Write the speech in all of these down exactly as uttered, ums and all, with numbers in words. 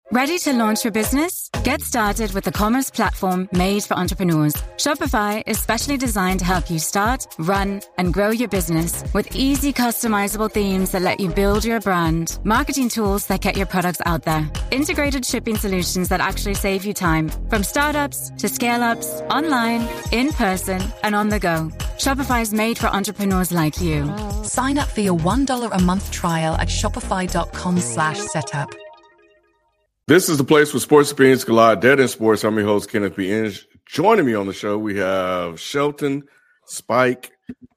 Ready to launch your business? Get started with the commerce platform made for entrepreneurs. Shopify is specially designed to help you start, run, and grow your business with easy customizable themes that let you build your brand, marketing tools that get your products out there, integrated shipping solutions that actually save you time, from startups to scale-ups, online, in person, and on the go. Shopify is made for entrepreneurs like you. Sign up for your one dollar a month trial at shopify.com slash setup. This is the place where sports opinions collide. Dead in Sports. I'm your host, Kenneth B. Inge. Joining me on the show, we have Shelton, Spike,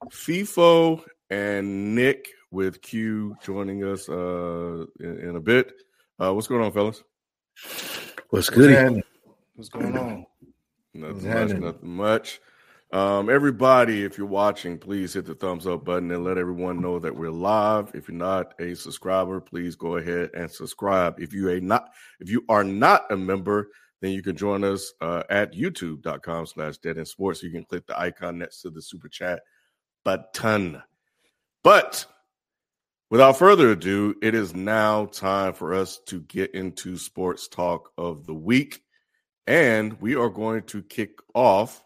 FIFO, and Nick with Q joining us uh, in, in a bit. Uh, what's going on, fellas? What's good? What's, what's going on? Nothing What's much, happening? nothing much. Um, everybody, if you're watching, please hit the thumbs up button and let everyone know that we're live. If you're not a subscriber, please go ahead and subscribe. If you are not, if you are not a member, then you can join us uh, at youtube.com slash dead in sports. You can click the icon next to the super chat button. But without further ado, it is now time for us to get into sports talk of the week. And we are going to kick off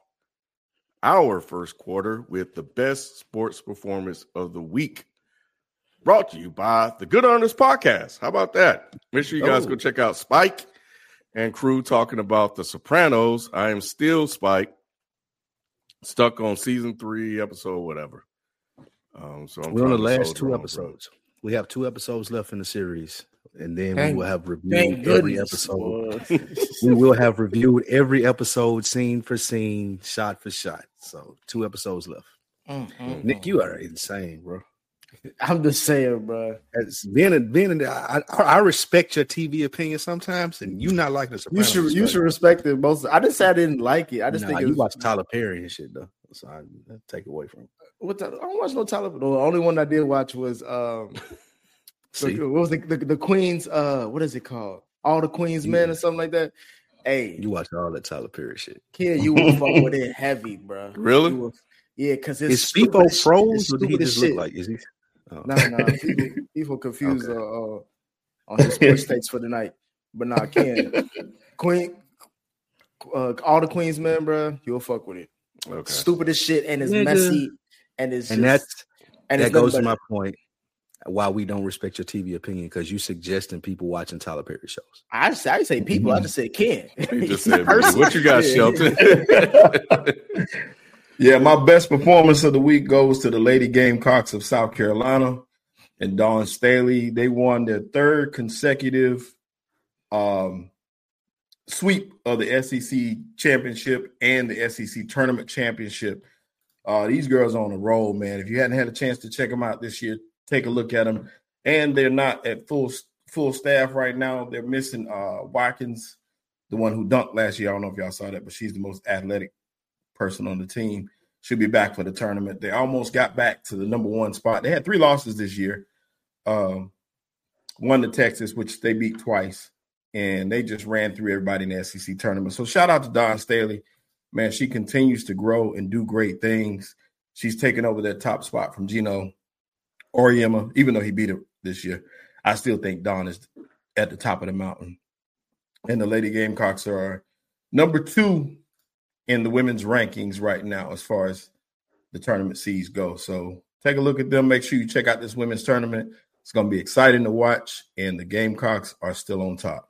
our first quarter with the best sports performance of the week, brought to you by the Good Earners Podcast. How about that? Make sure you guys Oh. go check out Spike and crew talking about The Sopranos. I am still Spike, stuck on season three, episode whatever. Um, so I'm We're on the trying to last soldier two on, bro. episodes. We have two episodes left in the series, and then Thank- we will have Thank reviewed every goodness. episode. boy. We will have reviewed every episode, scene for scene, shot for shot. So two episodes left. Mm, mm, Nick, mm. you are insane, bro. I'm just saying, bro. As being in, being in the, I, I I respect your T V opinion sometimes, and you not like the You Sopranos. should you respect. should respect it most. I just said I didn't like it. I just Nah, think it you was, watch Tyler Perry and shit though, so I I take it away from. what the, I don't watch no Tyler. The only one I did watch was um See, the, what was the, the the Queen's uh what is it called? All the Queen's Men or something like that. Hey, you watch all that Tyler Perry shit. kid, you will fuck with it heavy, bro. Really? You will- yeah, because it's Is stupid FIFO as shit. froze, It's or did he stupid as just look shit. like? Is he? Oh. No, no, people, people confused Okay. uh, uh, on his sports takes for the night. But nah, Ken, Queen, uh, all the Queen's Men, bro, you'll fuck with it. Okay. Stupid as shit, and it's Nigga. messy, and it's And just, that's and that it's nothing goes to but- my point. Why we don't respect your T V opinion, because you suggesting people watching Tyler Perry shows. I just, I didn't say people, I just said Ken. You just Not said, person. what you got, Yeah. Shelton? Yeah, my best performance of the week goes to the Lady Gamecocks of South Carolina and Dawn Staley. They won their third consecutive um, sweep of the S E C championship and the S E C tournament championship. Uh, these girls are on a roll, man. If you hadn't had a chance to check them out this year, take a look at them. And they're not at full full staff right now. They're missing uh, Watkins, the one who dunked last year. I don't know if y'all saw that, but she's the most athletic person on the team. She'll be back for the tournament. They almost got back to the number one spot. They had three losses this year. Um, one to Texas, which they beat twice, and they just ran through everybody in the S E C tournament. So shout out to Dawn Staley. Man, she continues to grow and do great things. She's taken over that top spot from Gino Auriemma, even though he beat her this year. I still think Dawn is at the top of the mountain. And the Lady Gamecocks are number two in the women's rankings right now as far as the tournament seeds go. So take a look at them. Make sure you check out this women's tournament. It's going to be exciting to watch, and the Gamecocks are still on top.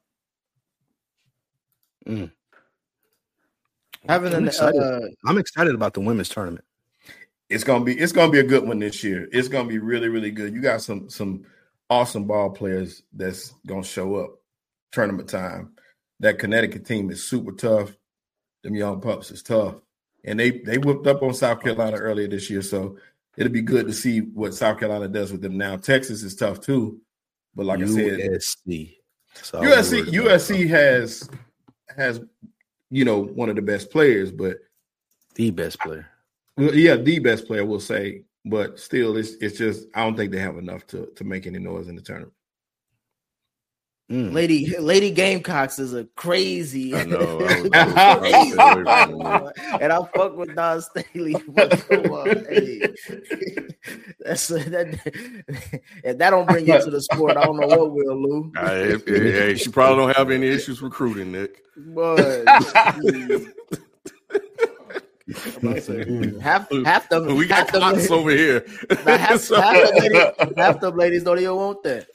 Mm. Having I'm an excited. uh, I'm excited about the women's tournament. It's gonna be it's gonna be a good one this year. It's gonna be really, really good. You got some some awesome ball players that's gonna show up tournament time. That Connecticut team is super tough. Them young pups is tough. And they they whipped up on South Carolina earlier this year. So it'll be good to see what South Carolina does with them now. Texas is tough too. But like I said, U S C. So U S C U S C has has you know one of the best players, but the best player. well, yeah, the best player, we'll say, but still, it's it's just I don't think they have enough to to make any noise in the tournament. Mm. Lady Lady Gamecocks is a crazy. I know. I crazy and I fuck with Don Staley. Hey, that's that. If that don't bring you to the sport, I don't know what will, Lou. Hey, hey, she probably don't have any issues recruiting, Nick. But half half the we got clocks over here. Half, so, half, the ladies, half the ladies don't even want that.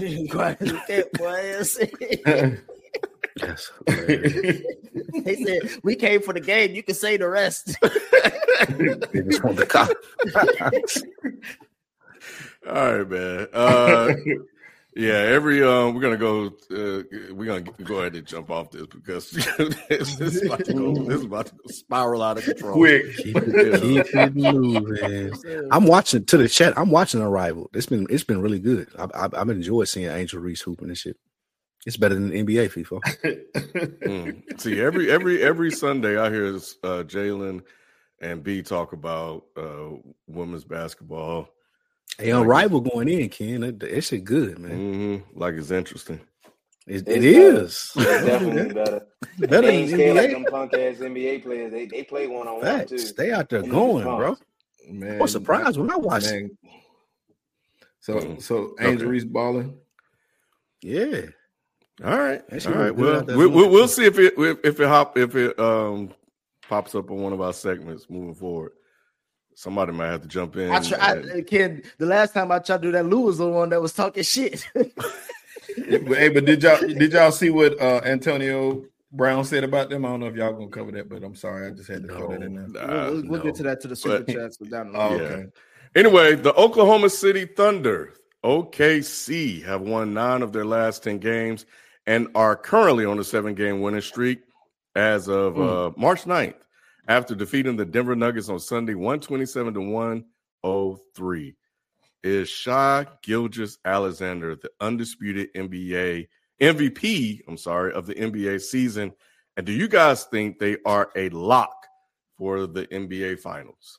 Yes. They said we came for the game. You can say the rest. They just want the cops. All right, man. Uh, yeah, every um, we're gonna go. Uh, we're gonna go ahead and jump off this because this, this is about to go. This is about to go spiral out of control. Quick, keep it, keep it moving. I'm watching to the chat. I'm watching Arrival. It's been it's been really good. I've I've, I've enjoyed seeing Angel Reese hooping and shit. It's better than the N B A, FIFA. mm. See, every every every Sunday I hear uh, Jalen and B talk about uh, women's basketball. Hey, on Rival going in, Ken. That, that shit good, man. Mm-hmm. Like it's interesting. It, it is. It's definitely better. Better than N B A. Like them punk ass N B A players. They they play one on one too. They out there going, bro. Man, I was surprised when I watched it. So mm. so Angel okay. Reese balling. Yeah. All right. All right. Well, we, we, we'll see if it if it hop if it um pops up on one of our segments moving forward. Somebody might have to jump in. I try, I, Ken, the last time I tried to do that, Lou was the one that was talking shit. Hey, but did y'all did y'all see what uh, Antonio Brown said about them? I don't know if y'all gonna cover that, but I'm sorry, I just had to no, throw that in there. Nah, we'll, we'll no. get to that to the super but, chats. Down the oh, okay. Anyway, the Oklahoma City Thunder, O K C, have won nine of their last ten games and are currently on a seven-game winning streak as of mm. uh, March ninth. After defeating the Denver Nuggets on Sunday, one twenty-seven to one oh three, is Shai Gilgeous-Alexander the undisputed N B A M V P, I'm sorry, of the N B A season? And do you guys think they are a lock for the N B A Finals?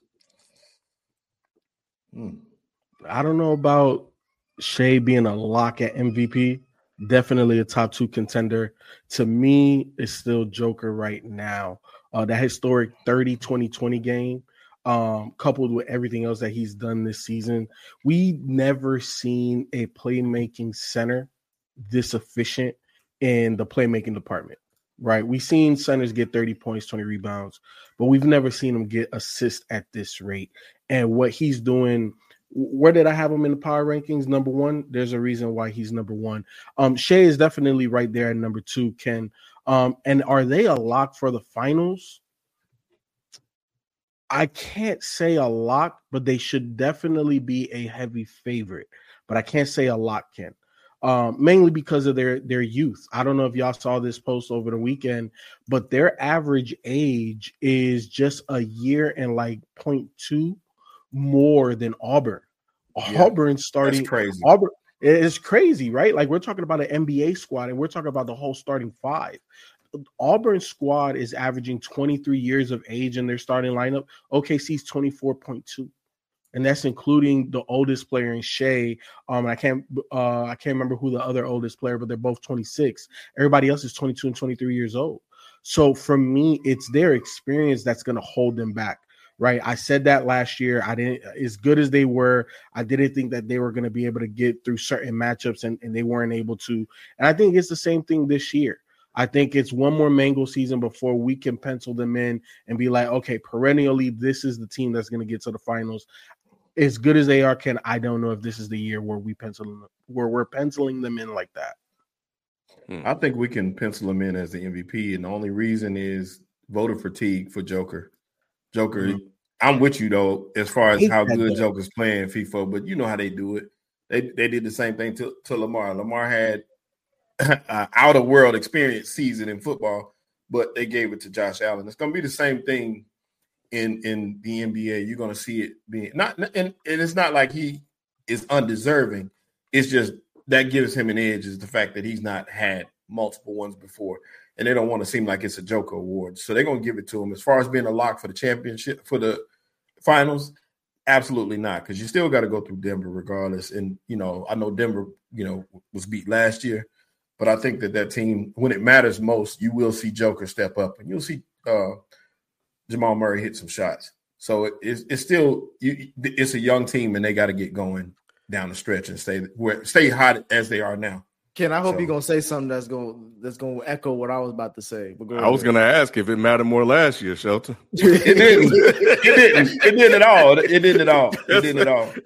Hmm. I don't know about Shai being a lock at M V P. Definitely a top two contender. To me, it's still Joker right now. Uh, that historic thirty twenty twenty game, um, coupled with everything else that he's done this season, we never seen a playmaking center this efficient in the playmaking department, right? We've seen centers get thirty points, twenty rebounds, but we've never seen him get assists at this rate. And what he's doing, where did I have him in the power rankings? Number one, there's a reason why he's number one. Um, Shai is definitely right there at number two, Ken. Um, and are they a lock for the finals? I can't say a lock, but they should definitely be a heavy favorite. But I can't say a lock, Ken. Um, mainly because of their their youth. I don't know if y'all saw this post over the weekend, but their average age is just a year and like zero point two more than Auburn. Yeah, Auburn starting that's crazy. Auburn is crazy, right? Like we're talking about an N B A squad, and we're talking about the whole starting five. Auburn's squad is averaging twenty-three years of age in their starting lineup. O K C's twenty-four point two, and that's including the oldest player in Shai. Um, I can't, uh, I can't remember who the other oldest player, but they're both twenty-six. Everybody else is twenty-two and twenty-three years old. So for me, it's their experience that's going to hold them back. Right. I said that last year. I didn't, as good as they were, I didn't think that they were going to be able to get through certain matchups, and, and they weren't able to. And I think it's the same thing this year. I think it's one more Mango season before we can pencil them in and be like, okay, perennially, this is the team that's going to get to the finals. As good as they are, Ken, I don't know if this is the year where we pencil them, where we're penciling them in like that. I think we can pencil him in as the M V P, and the only reason is voter fatigue for Joker. Joker, mm-hmm. I'm with you though, as far as how good though. Joker's playing FIFA, but you know how they do it. They they did the same thing to, to Lamar. Lamar had an out of world experience season in football, but they gave it to Josh Allen. It's going to be the same thing in in the N B A. You're going to see it being not, and, and it's not like he is undeserving. It's just that gives him an edge is the fact that he's not had multiple ones before, and they don't want to seem like it's a Joker award. So they're going to give it to him. As far as being a lock for the championship, for the finals, absolutely not, because you still got to go through Denver regardless. And, you know, I know Denver, you know, was beat last year. But I think that that team, when it matters most, you will see Joker step up, and you'll see uh, Jamal Murray hit some shots. So it, it's, it's still you, it's a young team, and they got to get going down the stretch and stay where stay hot as they are now. Ken, I hope So- you're gonna say something that's gonna that's gonna echo what I was about to say. But go I was ahead. going to ask if it mattered more last year, Shelton. It didn't. It didn't. It didn't at all. It didn't at all. It didn't at all.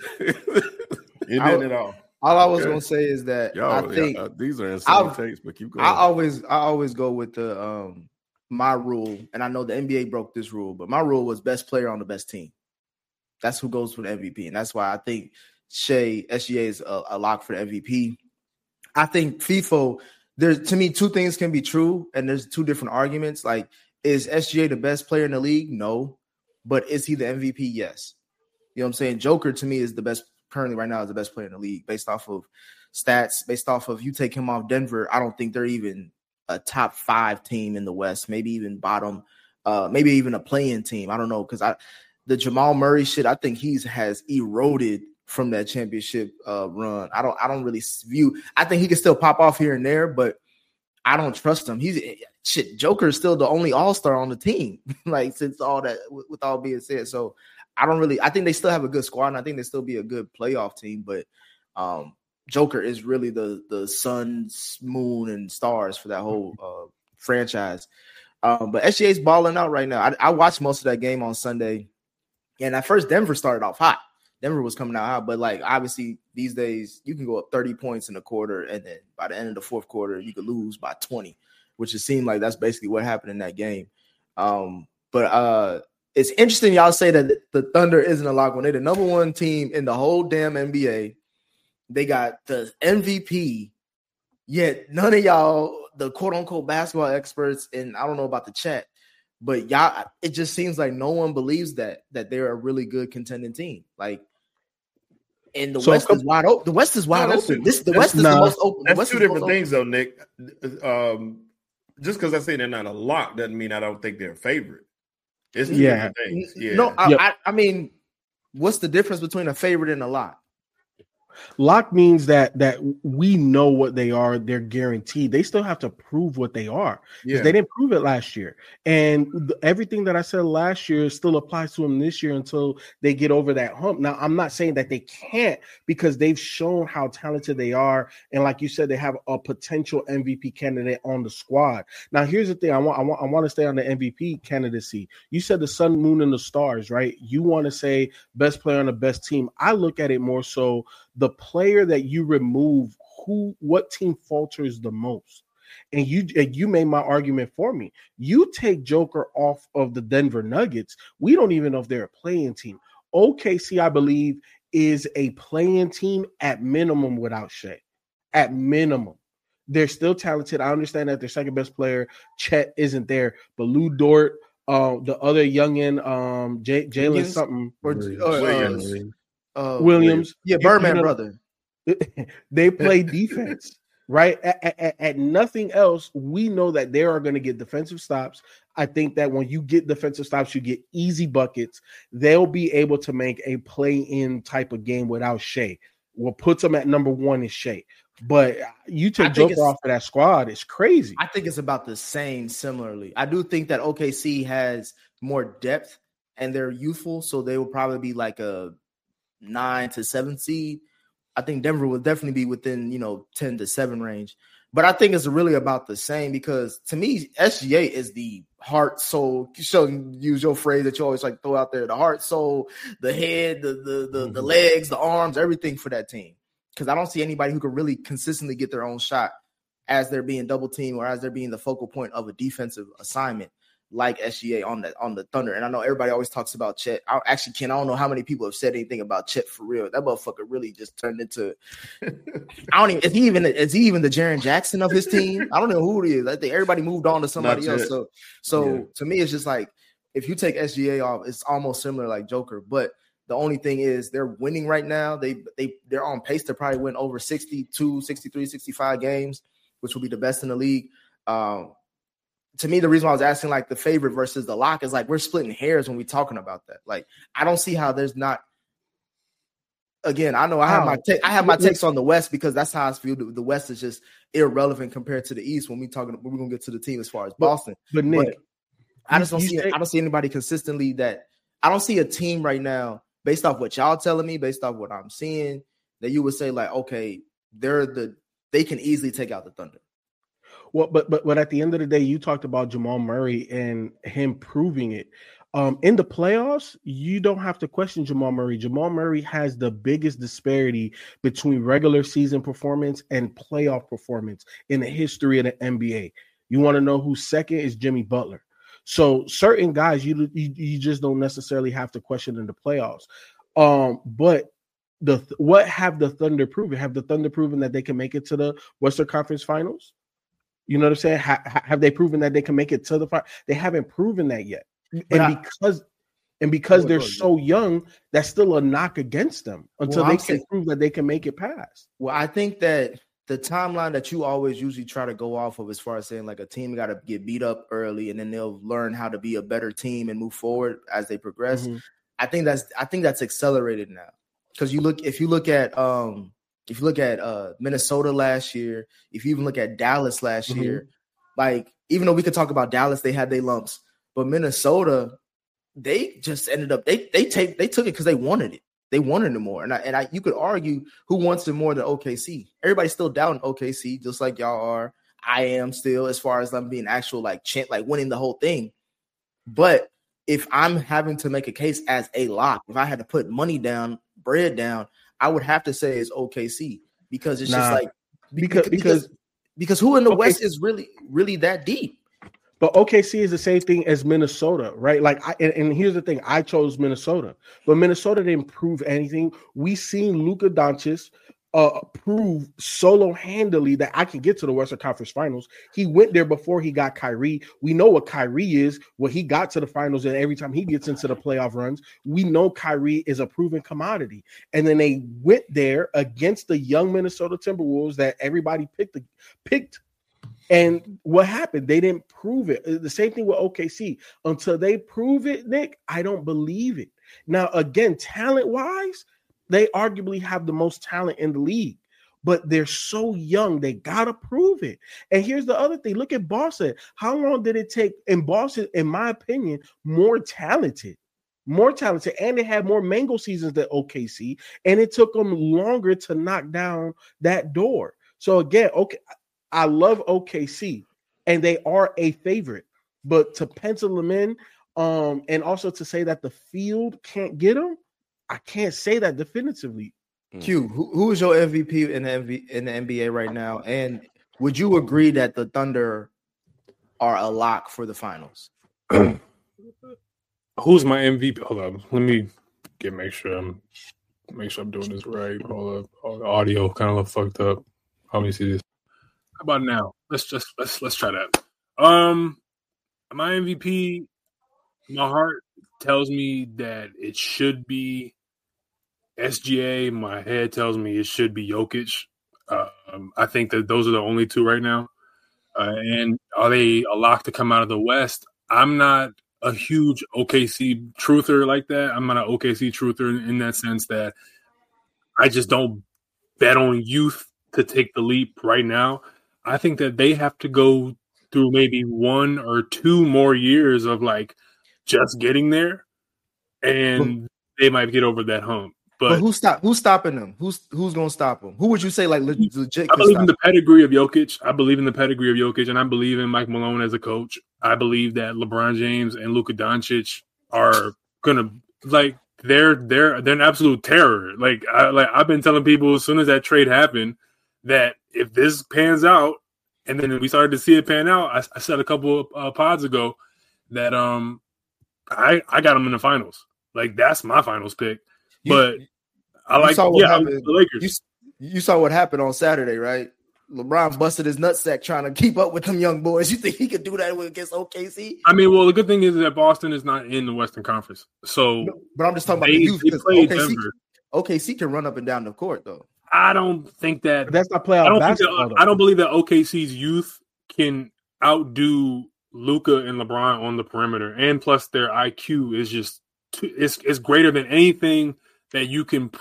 It I- didn't at all. All I was Okay. gonna say is that Yo, I think yeah, uh, these are insane I'll- takes, but keep going. I always I always go with the um my rule, and I know the N B A broke this rule, but my rule was best player on the best team. That's who goes for the M V P, and that's why I think Shea S G A is a, a lock for the M V P. I think FIFO. There's to me two things can be true, and there's two different arguments. Like, is S G A the best player in the league? No, but is he the M V P? Yes. You know what I'm saying? Joker to me is the best currently right now is the best player in the league based off of stats, based off of you take him off Denver. I don't think they're even a top five team in the West, maybe even bottom, uh, maybe even a play-in team. I don't know, because I the Jamal Murray shit, I think he's has eroded from that championship uh, run. I don't I don't really view. I think he can still pop off here and there, but I don't trust him. He's shit. Joker is still the only All-Star on the team. Like since all that, with, with all being said, so I don't really. I think they still have a good squad, and I think they still be a good playoff team. But um, Joker is really the the suns, moon, and stars for that whole uh, franchise. Um, but S G A's balling out right now. I, I watched most of that game on Sunday, and at first Denver started off hot. Denver was coming out hot, but like obviously these days you can go up thirty points in a quarter, and then by the end of the fourth quarter you could lose by twenty, which it seemed like that's basically what happened in that game. Um, but uh, it's interesting y'all say that the Thunder isn't a lock when they're the number one team in the whole damn N B A. They got the M V P, yet none of y'all, the quote unquote basketball experts, and I don't know about the chat, but y'all, it just seems like no one believes that that they're a really good contending team. Like, and the So, West is wide open. The West is wide No, that's open. two- This the that's- West is nah, the most open. The That's West two is the different most things, though, Nick. Um, just because I say they're not a lock doesn't mean I don't think they're a favorite. It's two Yeah. different things. open. Yeah. No, I, Yep. I, I mean, what's the difference between a favorite and a lock? Lock means that that we know what they are. They're guaranteed. They still have to prove what they are. yeah. They didn't prove it last year, and th- everything that I said last year still applies to them this year until they get over that hump. Now, I'm not saying that they can't, because they've shown how talented they are, and like you said, they have a potential M V P candidate on the squad. Now, here's the thing: I want I want I want to stay on the M V P candidacy. You said the sun, moon, and the stars, right? You want to say best player on the best team. I look at it more so the player that you remove, who, what team falters the most? And you, and you made my argument for me. You take Joker off of the Denver Nuggets, we don't even know if they're a playing team. O K C, I believe, is a playing team at minimum without Shea. At minimum. They're still talented. I understand that their second best player, Chet, isn't there, but Lou Dort, uh, the other youngin, um, J- Jalen Williams? something, Or, Williams. or, uh, Williams. uh, Williams. yeah, You- Birdman you know- brother. they play defense, right? At, at, at nothing else, we know that they are going to get defensive stops. I think that when you get defensive stops, you get easy buckets. They'll be able to make a play-in type of game without Shea. What puts them at number one is Shea. But you I take think Joker it's- off of that squad, it's crazy. I think it's about the same similarly. I do think that O K C has more depth and they're youthful, so they will probably be like a nine to seven seed. I think Denver will definitely be within, you know, ten to seven range. But I think it's really about the same because to me, S G A is the heart, soul. So use your phrase that you always like throw out there: the heart, soul, the head, the the the, mm-hmm. the legs, the arms, everything for that team. Because I don't see anybody who can really consistently get their own shot as they're being double teamed or as they're being the focal point of a defensive assignment like S G A on the on the Thunder. And I know everybody always talks about Chet. I actually can't. I don't know how many people have said anything about Chet for real. That motherfucker really just turned into. I don't even. Is he even? Is he even the Jaren Jackson of his team? I don't know who it is. I think everybody moved on to somebody Not else. Chet. So, so Yeah. to me, it's just like if you take S G A off, it's almost similar like Joker. But the only thing is they're winning right now. They they they're on pace to probably win over sixty-two, sixty-three, sixty-five games, which will be the best in the league. Um, to me, the reason why I was asking like the favorite versus the lock is like we're splitting hairs when we're talking about that. Like, I don't see how there's not again, I know I have my take, I have my takes on the West because that's how I feel. The, the West is just irrelevant compared to the East when we talking. We're gonna get to the team as far as Boston. But, but Nick, but I just don't see. say, I don't see anybody consistently that. I don't see a team right now based off what y'all telling me, based off what I'm seeing, that you would say like, okay, they're the they can easily take out the Thunder. Well, but but but at the end of the day, you talked about Jamal Murray and him proving it. Um, in the playoffs, you don't have to question Jamal Murray. Jamal Murray has the biggest disparity between regular season performance and playoff performance in the history of the N B A. You want to know who's second is Jimmy Butler. So certain guys you, you you just don't necessarily have to question in the playoffs. Um, but the what have the Thunder proven? Have the Thunder proven that they can make it to the Western Conference Finals? You know what I'm saying? Ha- have they proven that they can make it to the final? They haven't proven that yet. But and I, because and because go, they're go, so young, that's still a knock against them until well, they I'm can saying, prove that they can make it past. Well, I think that the timeline that you always usually try to go off of as far as saying like a team got to get beat up early and then they'll learn how to be a better team and move forward as they progress. Mm-hmm. I think that's I think that's accelerated now. Because you look if you look at um if you look at uh Minnesota last year, if you even look at Dallas last mm-hmm. year, like even though we could talk about Dallas, they had their lumps, but Minnesota, they just ended up they they take they took it because they wanted it. They wanted it more. And I, and I you could argue who wants it more than O K C. Everybody's still down O K C, just like y'all are. I am still, as far as them being actual like chant, like winning the whole thing. But if I'm having to make a case as a lock, if I had to put money down, bread down, I would have to say it's O K C because it's nah, just like because because because, because who in the okay. West is really really that deep. But O K C is the same thing as Minnesota, right? Like, I, and, and here's the thing: I chose Minnesota, but Minnesota didn't prove anything. We seen Luka Doncic uh, prove solo-handedly that I can get to the Western Conference Finals. He went there before he got Kyrie. We know what Kyrie is when he got to the finals, and every time he gets into the playoff runs, we know Kyrie is a proven commodity. And then they went there against the young Minnesota Timberwolves that everybody picked picked. And what happened? They didn't prove it. The same thing with O K C. Until they prove it, Nick, I don't believe it. Now, again, talent-wise, they arguably have the most talent in the league. But they're so young, they got to prove it. And here's the other thing. Look at Boston. How long did it take? In Boston, in my opinion, more talented. More talented. And they had more mango seasons than O K C. And it took them longer to knock down that door. So, again, okay. I love O K C, and they are a favorite. But to pencil them in, um, and also to say that the field can't get them, I can't say that definitively. Q, who, who is your M V P in the M V, in the N B A right now? And would you agree that the Thunder are a lock for the finals? Who's my M V P? Hold on, let me get make sure I'm make sure I'm doing this right. Hold up, oh, the audio kind of look fucked up. Let me see this. How about now? Let's just let's let's try that. Um, my M V P, my heart tells me that it should be S G A. My head tells me it should be Jokic. Um, I think that those are the only two right now. Uh, and are they a lock to come out of the West? I'm not a huge O K C truther like that. I'm not an O K C truther in, in that sense that I just don't bet on youth to take the leap right now. I think that they have to go through maybe one or two more years of like just getting there, and they might get over that hump. But, but who's stop? Who's stopping them? Who's who's going to stop them? Who would you say like legit? I believe in the pedigree of Jokic. I believe in the pedigree of Jokic, and I believe in Mike Malone as a coach. I believe that LeBron James and Luka Doncic are gonna like they're they're they're an absolute terror. Like I like I've been telling people as soon as that trade happened that if this pans out, and then we started to see it pan out, I, I said a couple of uh, pods ago that um I I got them in the finals. Like that's my finals pick. You, but I like yeah the Lakers. You, you saw what happened on Saturday, right? LeBron busted his nutsack trying to keep up with them young boys. You think he could do that against O K C? I mean, well, the good thing is that Boston is not in the Western Conference. So, no, but I'm just talking they, about the youth. O K C, O K C can run up and down the court, though. I don't think that but that's not playoff I don't basketball. Think that, I don't believe that O K C's youth can outdo Luka and LeBron on the perimeter, and plus their I Q is just too, it's it's greater than anything that you can put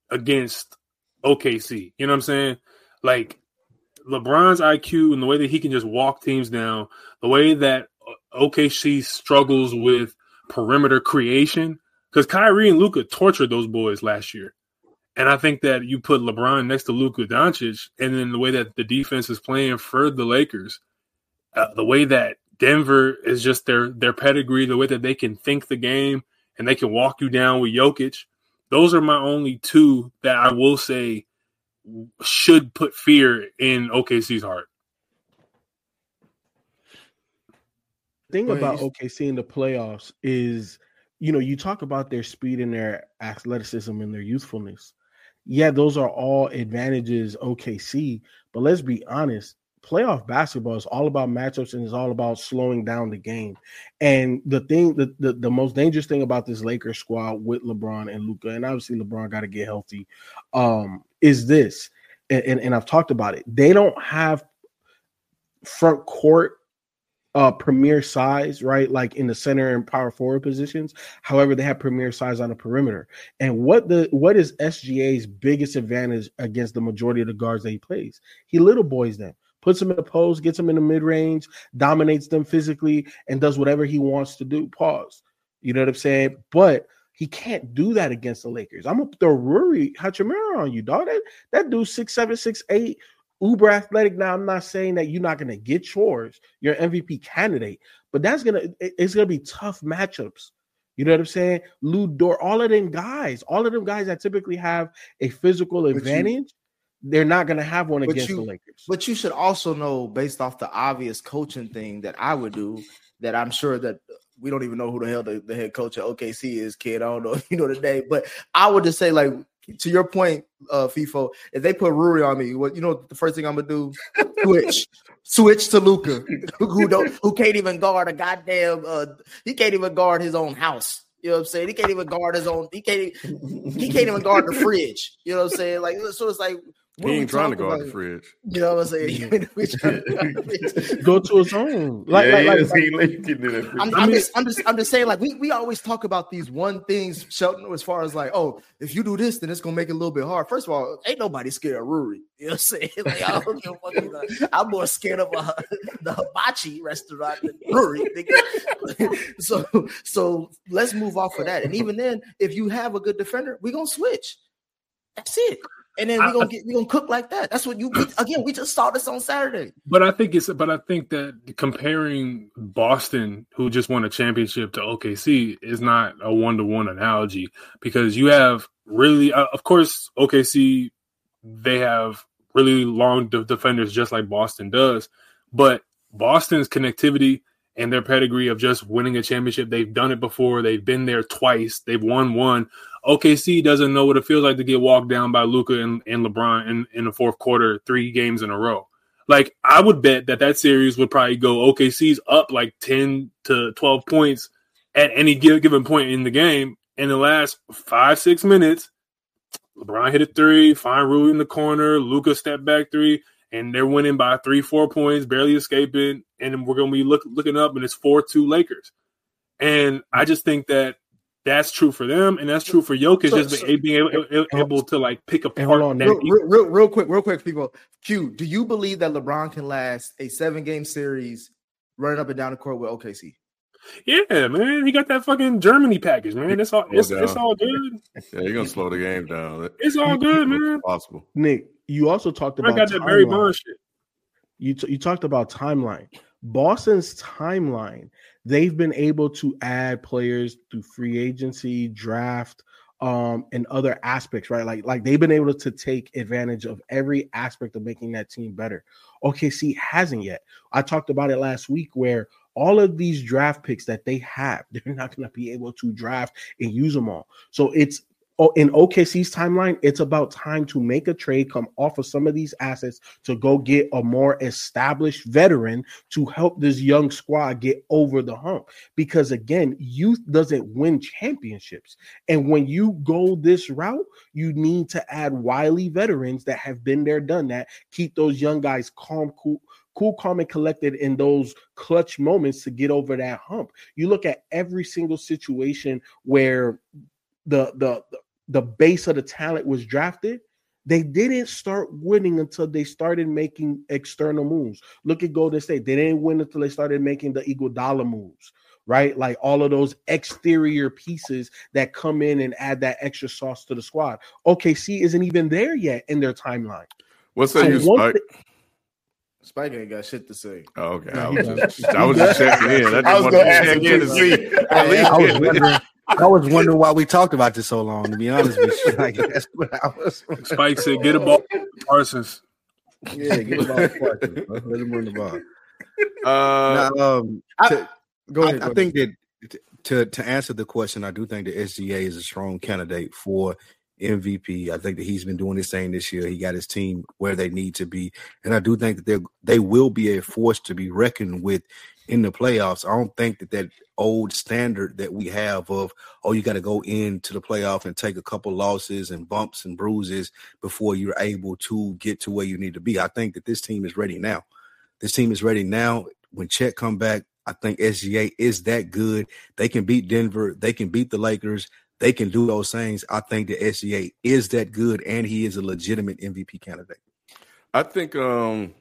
against O K C. You know what I'm saying? Like LeBron's I Q and the way that he can just walk teams down, the way that O K C struggles with perimeter creation, because Kyrie and Luka tortured those boys last year. And I think that you put LeBron next to Luka Doncic, and then the way that the defense is playing for the Lakers, uh, the way that Denver is just their their pedigree, the way that they can think the game and they can walk you down with Jokic, those are my only two that I will say should put fear in O K C's heart. The thing about O K C in the playoffs is, you know, you talk about their speed and their athleticism and their youthfulness. Yeah, those are all advantages O K C, but let's be honest, playoff basketball is all about matchups and it's all about slowing down the game. And the thing, the, the, the most dangerous thing about this Lakers squad with LeBron and Luka, and obviously LeBron got to get healthy, um, is this, and, and, and I've talked about it. They don't have front court uh, premier size, right? Like in the center and power forward positions. However, they have premier size on the perimeter. And what the what is S G A's biggest advantage against the majority of the guards that he plays? He little boys them. Puts them in the post, gets them in the mid-range, dominates them physically, and does whatever he wants to do. Pause. You know what I'm saying? But he can't do that against the Lakers. I'm going to throw Rui Hachimura on you, dog. That, that dude's six seven, six eight, uber athletic. Now, I'm not saying that you're not going to get yours. You're an M V P candidate. But that's going to – it's going to be tough matchups. You know what I'm saying? Lou Dort, all of them guys, all of them guys that typically have a physical advantage – they're not going to have one against you, the Lakers. But you should also know, based off the obvious coaching thing that I would do, that I'm sure that we don't even know who the hell the, the head coach at O K C is, kid. I don't know if you know the name. But I would just say, like, to your point, uh, FIFO, if they put Rui on me, what you know the first thing I'm going to do? Switch. Switch to Luka, who don't, who can't even guard a goddamn uh, – he can't even guard his own house. You know what I'm saying? He can't even guard his own – he can't he can't even guard the fridge. You know what I'm saying? Like, so it's like – He ain't trying to guard the fridge. You know what I'm saying? Go to his own. Like, yeah, like, like, like, I'm, I'm, just, I'm just, I'm just saying. Like, we, we always talk about these one things, Shelton, as far as like, oh, if you do this, then it's gonna make it a little bit hard. First of all, ain't nobody scared of Ruri. You know what I'm saying? Like, I don't give a fuck, you know, I'm more scared of a, the hibachi restaurant than Ruri. so, so let's move off of that. And even then, if you have a good defender, we're gonna switch. That's it. And then we're gonna get we're gonna cook like that. That's what you again. We just saw this on Saturday. But I think it's but I think that comparing Boston, who just won a championship, to O K C is not a one to one analogy, because you have really, uh, of course, O K C, they have really long de- defenders just like Boston does, but Boston's connectivity and their pedigree of just winning a championship, they've done it before. They've been there twice. They've won one. O K C doesn't know what it feels like to get walked down by Luka and, and LeBron in, in the fourth quarter, three games in a row. Like, I would bet that that series would probably go O K C's up like ten to twelve points at any given point in the game. In the last five, six minutes, LeBron hit a three, find Rui in the corner, Luka step back three, and they're winning by three, four points, barely escaping. And we're going to be look, looking up, and it's four two Lakers. And I just think that that's true for them, and that's true for Jokic, so, just so, being able, able, able to, like, pick apart. Hold on, real, real, real quick, real quick, people. Q, do you believe that LeBron can last a seven-game series running up and down the court with O K C? Yeah, man. He got that fucking Germany package, man. It's all, it's, it's all good. Yeah, you're going to slow the game down. It's all good, man. Possible. Nick, you also talked about I got that Barry Bonds shit. You, t- you talked about timeline. Boston's timeline, they've been able to add players through free agency, draft, um, and other aspects, right? Like, like they've been able to take advantage of every aspect of making that team better. O K C hasn't yet. I talked about it last week where all of these draft picks that they have, they're not going to be able to draft and use them all. So it's in O K C's timeline, it's about time to make a trade, come off of some of these assets to go get a more established veteran to help this young squad get over the hump. Because again, youth doesn't win championships. And when you go this route, you need to add wily veterans that have been there, done that, keep those young guys calm, cool, cool, calm, and collected in those clutch moments to get over that hump. You look at every single situation where the the, the the base of the talent was drafted, they didn't start winning until they started making external moves. Look at Golden State. They didn't win until they started making the Iguodala moves, right? Like all of those exterior pieces that come in and add that extra sauce to the squad. O K C isn't even there yet in their timeline. What's that so you, Spike? Th- Spike ain't got shit to say. Oh, okay. I was just, I was just checking in. I, just I was going to check in to see. I was wondering. I was wondering why we talked about this so long, to be honest with you. Like, that's what I was. Spike said, get a ball Parsons. Yeah, get a ball Parsons. Let him run the ball. Uh, now, um, to, I, go ahead, I, go I think that to, to answer the question, I do think that S G A is a strong candidate for M V P. I think that he's been doing his thing this year. He got his team where they need to be. And I do think that they they will be a force to be reckoned with in the playoffs. I don't think that that old standard that we have of, oh, you got to go into the playoff and take a couple losses and bumps and bruises before you're able to get to where you need to be. I think that this team is ready now. This team is ready now. When Chet come back, I think S G A is that good. They can beat Denver. They can beat the Lakers. They can do those things. I think that S G A is that good, and he is a legitimate M V P candidate. I think um,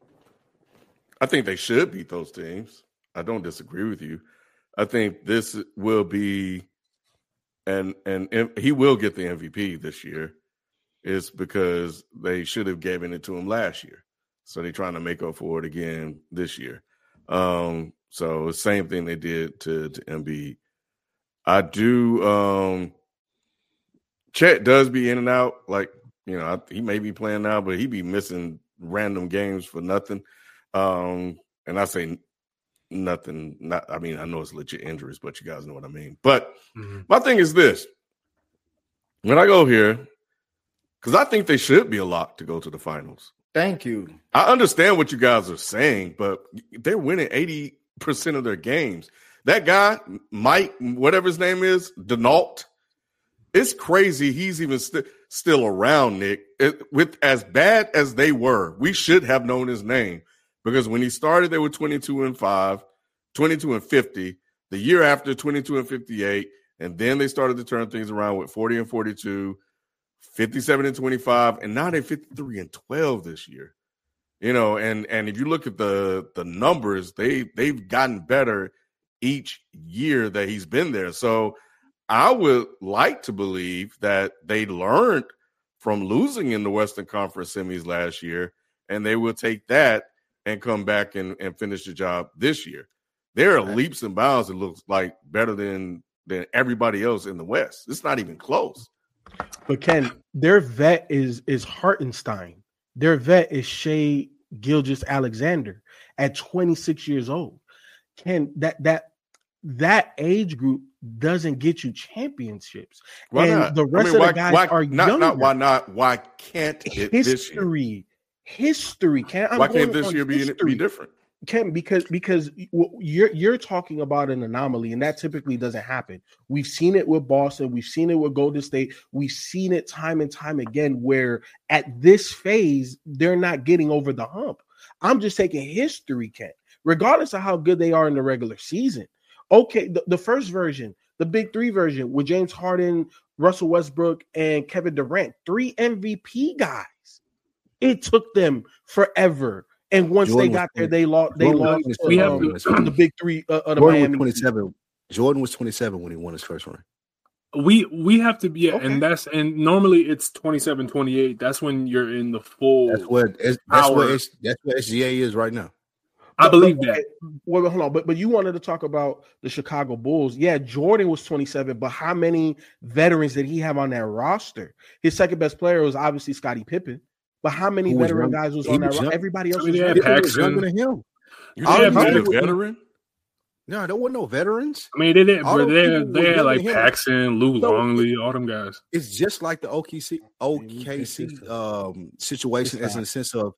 I think they should beat those teams. I don't disagree with you. I think this will be, and and he will get the M V P this year. It's because they should have given it to him last year, so they're trying to make up for it again this year. Um, so the same thing they did to to Embiid. I do. Um, Chet does be in and out. Like, you know, I, he may be playing now, but he be missing random games for nothing. Um, and I say nothing. Not. I mean, I know it's legit injuries, but you guys know what I mean. But mm-hmm. my thing is this: when I go here, because I think they should be a lock to go to the finals. Thank you. I understand what you guys are saying, but they're winning eighty percent of their games. That guy, Mike, whatever his name is, Denault, it's crazy he's even st- still around, Nick. It, with as bad as they were, we should have known his name because when he started, they were twenty-two and five, twenty-two and fifty. The year after, twenty-two and fifty-eight, and then they started to turn things around with forty and forty-two, fifty-seven and twenty-five, and now they're fifty-three and twelve this year. You know, and and if you look at the the numbers, they they've gotten better each year that he's been there. So I would like to believe that they learned from losing in the Western Conference semis last year, and they will take that and come back and, and finish the job this year. There are leaps and bounds. It looks like better than, than everybody else in the West. It's not even close. But Ken, their vet is, is Hartenstein. Their vet is Shai Gilgeous-Alexander at twenty-six years old. Ken, that, that, that age group doesn't get you championships. Why and not? the rest I mean, of why, the guys why, are not, younger. Not, why not? Why can't it history, this year? History. Can Why can't this year be, be different? Ken, because because you're you're talking about an anomaly, and that typically doesn't happen. We've seen it with Boston. We've seen it with Golden State. We've seen it time and time again where at this phase, they're not getting over the hump. I'm just taking history, Ken, regardless of how good they are in the regular season. Okay, the, the first version, the big three version with James Harden, Russell Westbrook, and Kevin Durant, three M V P guys. It took them forever, and once Jordan they got there, they lost. They lost. We have um, the big three uh, of the Jordan Miami. Was twenty-seven. Jordan was twenty-seven when he won his first ring. We we have to be, yeah, Okay. and that's and normally it's twenty-seven, twenty-eight. That's when you're in the full. That's where that's power. where it's, that's where S G A is right now. I believe but, that. Well, hold on, but but you wanted to talk about the Chicago Bulls. Yeah, Jordan was twenty-seven, but how many veterans did he have on that roster? His second best player was obviously Scottie Pippen, but how many Who was veteran young? guys was He on that was roster? young. Everybody else I mean, was they had veteran. Pippen was Paxson. younger than him. You All think the he's a people- veteran? No, there wasn't no veterans. I mean, they did, All bro. those They people had, were they had younger like than him. Paxson, Lou So- Longley, all them guys. It's just like the O K C O K C um, situation, It's as in not. the sense of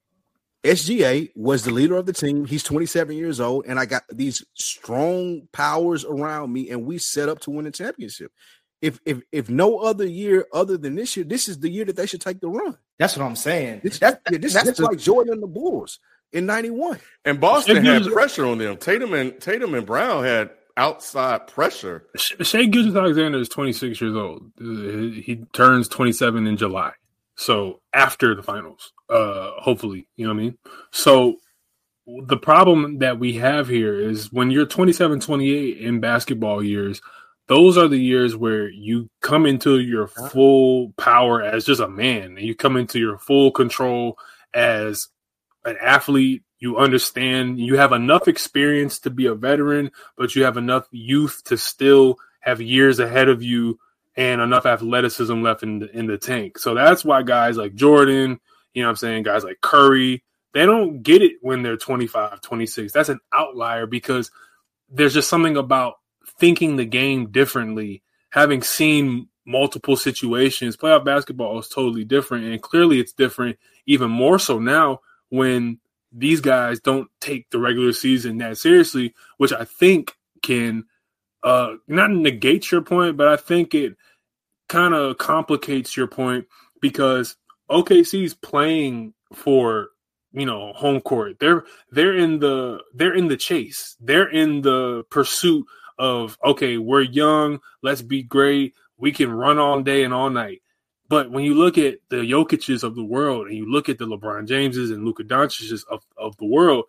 S G A was the leader of the team. He's twenty-seven years old, and I got these strong powers around me, and we set up to win a championship. If if if no other year other than this year, this is the year that they should take the run. That's what I'm saying. This, That- yeah, this that's is just the- like Jordan and the Bulls in ninety-one. And Boston If had you- pressure on them. Tatum and Tatum and Brown had outside pressure. Shai Gilgeous-Alexander is twenty-six years old. He turns twenty-seven in July. So after the finals, uh, hopefully, you know what I mean? So the problem that we have here is when you're twenty-seven, twenty-eight in basketball years, those are the years where you come into your full power as just a man, and you come into your full control as an athlete. You understand, you have enough experience to be a veteran, but you have enough youth to still have years ahead of you and enough athleticism left in the, in the tank. So that's why guys like Jordan, you know what I'm saying, guys like Curry, they don't get it when they're twenty-five, twenty-six. That's an outlier because there's just something about thinking the game differently, having seen multiple situations. Playoff basketball is totally different, and clearly it's different even more so now when these guys don't take the regular season that seriously, which I think can uh, not negate your point, but I think it kind of complicates your point because O K C's playing for, you know, home court. They're they're in the they're in the chase. They're in the pursuit of, okay, we're young, let's be great. We can run all day and all night. But when you look at the Jokic's of the world and you look at the LeBron Jameses and Luka Doncic's of, of the world,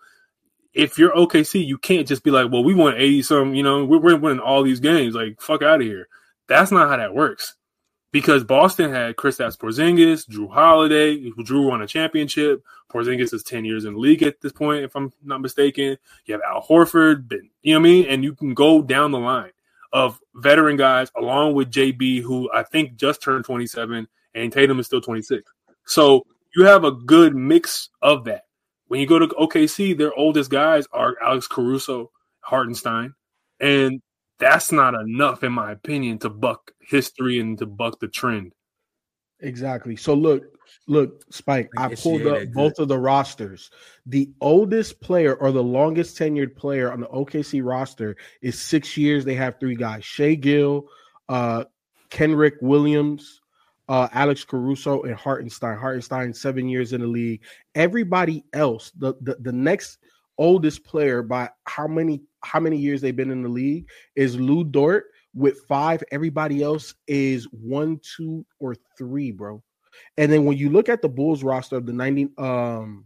if you're O K C, you can't just be like, well, we won eighty some, you know, we're, we're winning all these games. Like, fuck out of here. That's not how that works. Because Boston had Kristaps Porzingis, Drew Holiday, Drew won a championship. Porzingis is ten years in the league at this point, if I'm not mistaken. You have Al Horford, ben, you know what I mean? And you can go down the line of veteran guys along with J B, who I think just turned twenty-seven, and Tatum is still twenty-six. So you have a good mix of that. When you go to O K C, their oldest guys are Alex Caruso, Hartenstein, and that's not enough, in my opinion, to buck history and to buck the trend. Exactly. So look, look, Spike, I, I pulled up both of the rosters. The oldest player or the longest tenured player on the O K C roster is six years. They have three guys: Shai Gill, uh, Kenrick Williams, uh, Alex Caruso, and Hartenstein. Hartenstein, seven years in the league. Everybody else, the, the, the next oldest player by how many how many years they've been in the league is Lou Dort with five. Everybody else is one, two, or three, bro. And then when you look at the Bulls roster of the ninety, um,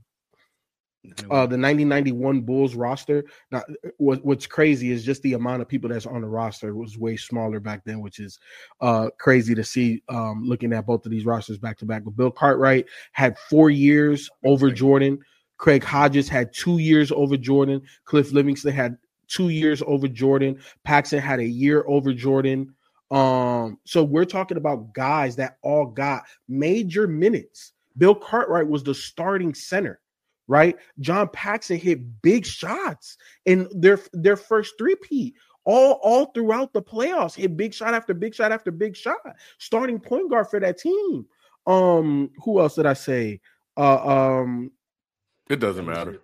uh, the nineteen ninety-one Bulls roster, now what, what's crazy is just the amount of people that's on the roster. It was way smaller back then, which is uh, crazy to see. Um, looking at both of these rosters back to back, but Bill Cartwright had four years over Jordan. Craig Hodges had two years over Jordan. Cliff Livingston had two years over Jordan. Paxson had a year over Jordan. Um, so we're talking about guys that all got major minutes. Bill Cartwright was the starting center, right? John Paxson hit big shots in their their first three-peat. All, all throughout the playoffs, hit big shot after big shot after big shot. Starting point guard for that team. Um, who else did I say? Uh, um, it doesn't matter.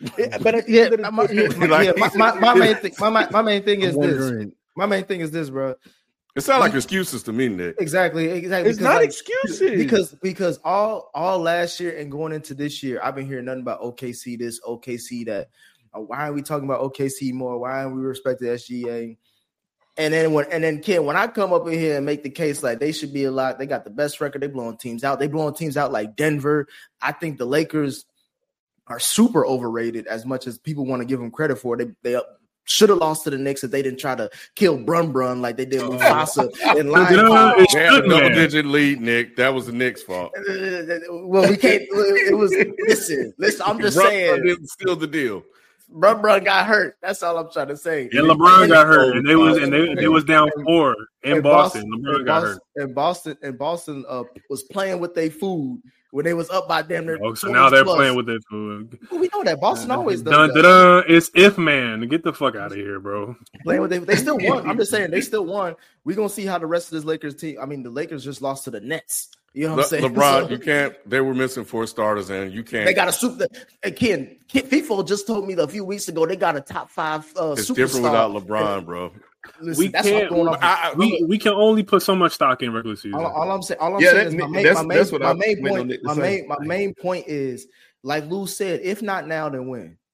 But yeah, my, yeah, my, my, my main thing, my, my, my main thing is this. My main thing is this, bro. It sounds like excuses to me, Nick. Exactly, exactly. It's not like, excuses because because all all last year and going into this year, I've been hearing nothing about O K C this, O K C that. Why aren't we talking about O K C more? Why aren't we respecting S G A? And then when and then Ken, when I come up in here and make the case like they should be a lot, they got the best record. They blowing teams out. They blowing teams out like Denver. I think the Lakers are super overrated as much as people want to give them credit for. They they should have lost to the Knicks if they didn't try to kill Brun Brun like they did with Mufasa and Lion. They had a double digit lead, Nick. That was the Knicks' fault. Well, we can't. It was listen. Listen, I'm just Brun saying. Didn't steal the deal. Brun Brun got hurt. That's all I'm trying to say. Yeah, LeBron got hurt, and they was and they, they was down four in Boston. LeBron got hurt. And Boston and Boston uh, was playing with their food when they was up by damn near. Oh, so now they're plus. playing with their food. Well, we know that Boston always does dun, that. Dun, dun, it's if man. Get the fuck out of here, bro. Playing with they, they still won. I'm just saying they still won. We're gonna see how the rest of this Lakers team. I mean, the Lakers just lost to the Nets. You know what Le- I'm saying? LeBron, so, you can't. They were missing four starters, and you can't. They got a super. Again, FIFA just told me a few weeks ago they got a top five. Uh, it's superstar. different without LeBron, bro. Listen, we can't. I, we we can only put so much stock in regular season. All, all I'm saying, all I'm yeah, saying that, is my main, that's, my main, that's what my I, main point. No, my main, my main point is like Lou said. If not now, then when?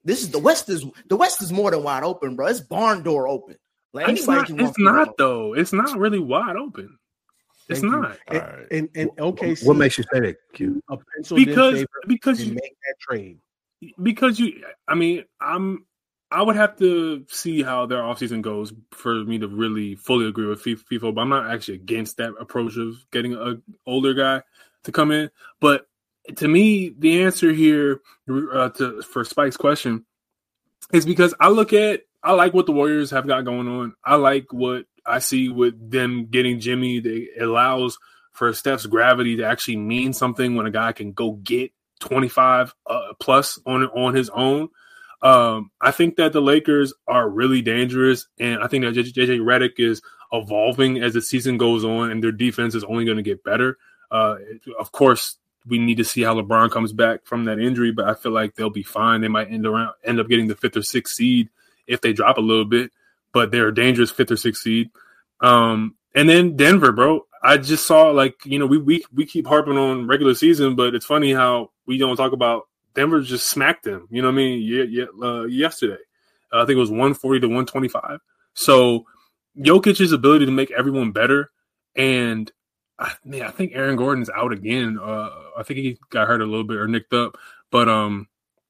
This is the West is the West is more than wide open, bro. It's barn door open. Like it's not, it's not though. It's not really wide open. It's Thank not. And, right. and, and okay, what makes you say that, Q? A pencil because because you make that trade. Because you, I mean, I'm. I would have to see how their offseason goes for me to really fully agree with FIFA, but I'm not actually against that approach of getting an older guy to come in. But to me, the answer here uh, to for Spike's question is because I look at, I like what the Warriors have got going on. I like what I see with them getting Jimmy. It allows for Steph's gravity to actually mean something when a guy can go get twenty-five uh, plus on on his own. Um, I think that the Lakers are really dangerous, and I think that J J Redick is evolving as the season goes on, and their defense is only going to get better. Uh, of course, we need to see how LeBron comes back from that injury, but I feel like they'll be fine. They might end around end up getting the fifth or sixth seed if they drop a little bit, but they're a dangerous fifth or sixth seed. Um, and then Denver, bro. I just saw, like, you know, we we we keep harping on regular season, but it's funny how we don't talk about Denver just smacked them. You know what I mean? Yeah, yeah. Uh, yesterday, uh, I think it was one forty to one twenty-five. So Jokic's ability to make everyone better, and I, man, I think Aaron Gordon's out again. Uh, I think he got hurt a little bit or nicked up, but um,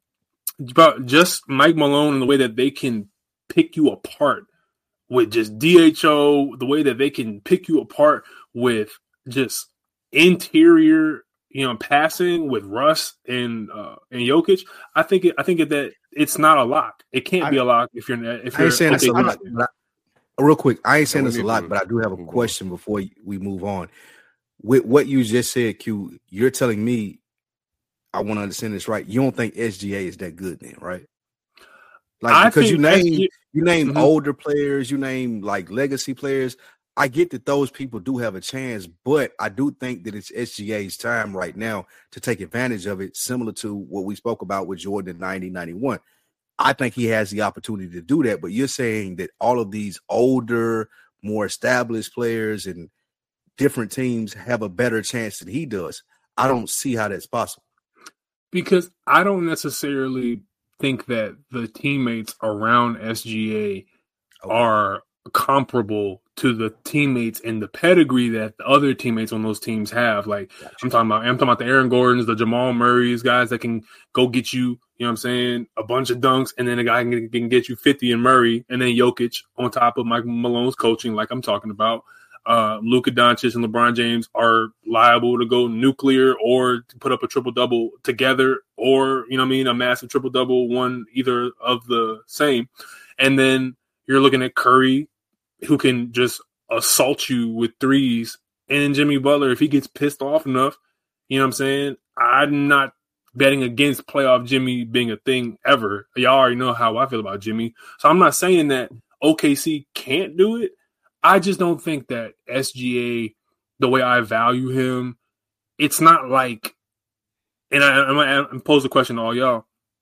about just Mike Malone and the way that they can pick you apart with just D H O, the way that they can pick you apart with just interior, you know, passing with Russ and uh, and Jokic. I think it, I think it, that it's not a lock. It can't I, be a lock if you're if you're. I ain't saying okay, it's a lot. But I, real quick, I ain't saying yeah, it's a lot, to, but I do have a question before we move on. With what you just said, Q, you're telling me, I want to understand this right. You don't think S G A is that good, then, right? Like I because you name G A, you name mm-hmm. older players, you name like legacy players. I get that those people do have a chance, but I do think that it's S G A's time right now to take advantage of it, similar to what we spoke about with Jordan in ninety, ninety-one. I think he has the opportunity to do that, but you're saying that all of these older, more established players and different teams have a better chance than he does. I don't see how that's possible. Because I don't necessarily think that the teammates around S G A okay. are comparable to the teammates and the pedigree that the other teammates on those teams have. Like gotcha. I'm talking about, I'm talking about the Aaron Gordons, the Jamal Murrays, guys that can go get you, you know what I'm saying, a bunch of dunks, and then a guy can, can get you fifty in Murray, and then Jokic on top of Mike Malone's coaching, like I'm talking about. Uh, Luka Doncic and LeBron James are liable to go nuclear or to put up a triple-double together, or, you know what I mean, a massive triple-double, one either of the same. And then you're looking at Curry, who can just assault you with threes. And Jimmy Butler, if he gets pissed off enough, you know what I'm saying? I'm not betting against playoff Jimmy being a thing ever. Y'all already know how I feel about Jimmy. So I'm not saying that O K C can't do it. I just don't think that S G A, the way I value him, it's not like, and I, I'm going to pose a question to all y'all.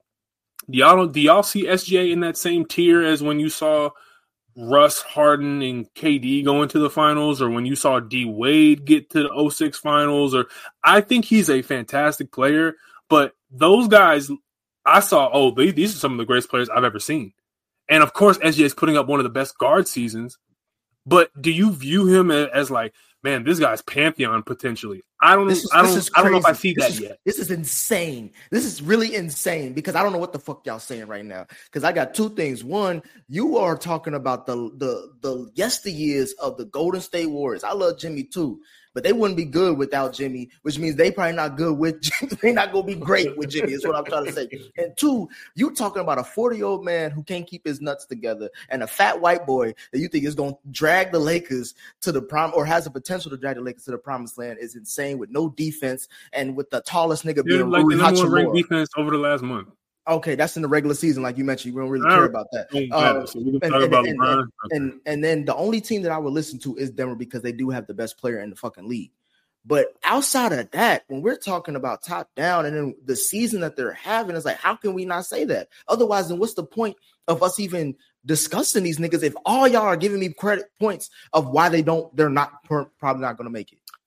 Do y'all, do y'all see S G A in that same tier as when you saw Russ, Harden, and K D go into the finals, or when you saw D Wade get to the oh six finals? Or I think he's a fantastic player, but those guys, I saw, oh, they, these are some of the greatest players I've ever seen. And of course, S G A is putting up one of the best guard seasons. But do you view him as, as like, man, this guy's pantheon potentially? I don't. Is, I don't. I don't know if I see this that is, yet. This is insane. This is really insane because I don't know what the fuck y'all saying right now. Because I got two things. One, you are talking about the the the yesteryears of the Golden State Warriors. I love Jimmy too, but they wouldn't be good without Jimmy, which means they probably not good with Jimmy. They're not gonna be great with Jimmy. Is what I'm trying to say. And two, you talking about a forty-year-old man who can't keep his nuts together and a fat white boy that you think is gonna drag the Lakers to the prom or has the potential to drag the Lakers to the promised land is insane with no defense and with the tallest nigga They're being like Rui the number one Hachimura. ranked defense over the last month. Okay, that's in the regular season, like you mentioned. We don't really All care right. about that. Yeah, Uh, so we can and, talk and, about and, LeBron. and, and and then the only team that I would listen to is Denver because they do have the best player in the fucking league. But outside of that, when we're talking about top down and then the season that they're having, it's like, how can we not say that? Otherwise, then what's the point of us even discussing these niggas if all y'all are giving me credit points of why they don't, they're not probably not going to make it?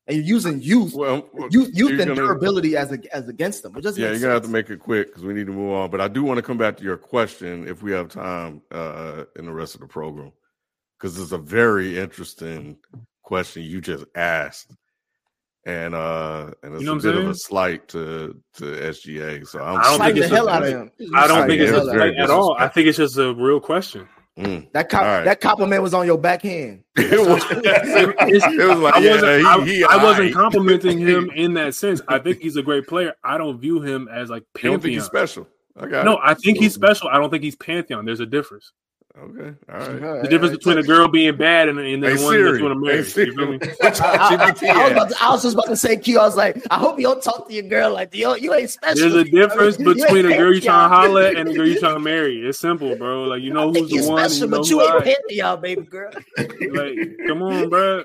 and you're using youth, well, youth, youth and gonna, durability as a, as against them. It doesn't. Yeah, make you're gonna sense. have to make it quick because we need to move on. But I do want to come back to your question if we have time uh, in the rest of the program, because it's a very interesting question you just asked. And uh, and it's you know a what bit I'm of a slight to, to S G A. So I'm I don't think it's the hell a, out of him. I don't think yeah, it's a slight at all. I think it's just a real question. Mm. That cop, right. that compliment was on your backhand. it, was, it was like I yeah, wasn't, he, he, I, I wasn't right. complimenting him in that sense. I think he's a great player. I don't view him as like Pantheon. You don't think he's special? I got no, it. I think he's special. I don't think he's Pantheon. There's a difference. Okay, all right. All right. The difference between a girl being bad and, and the Hey, one Siri. that's going to marry. Hey, You feel me? I, I, I, was about to, I was just about to say, Q. I was like, I hope you don't talk to your girl like you. You ain't special. There's a difference You between a ain't girl you trying to Pantheon. holler at and a girl you trying to marry. It's simple, bro. Like you know I think who's you're the one. special, You know but who you ain't I. Pantheon, baby girl. Like, come on, bro.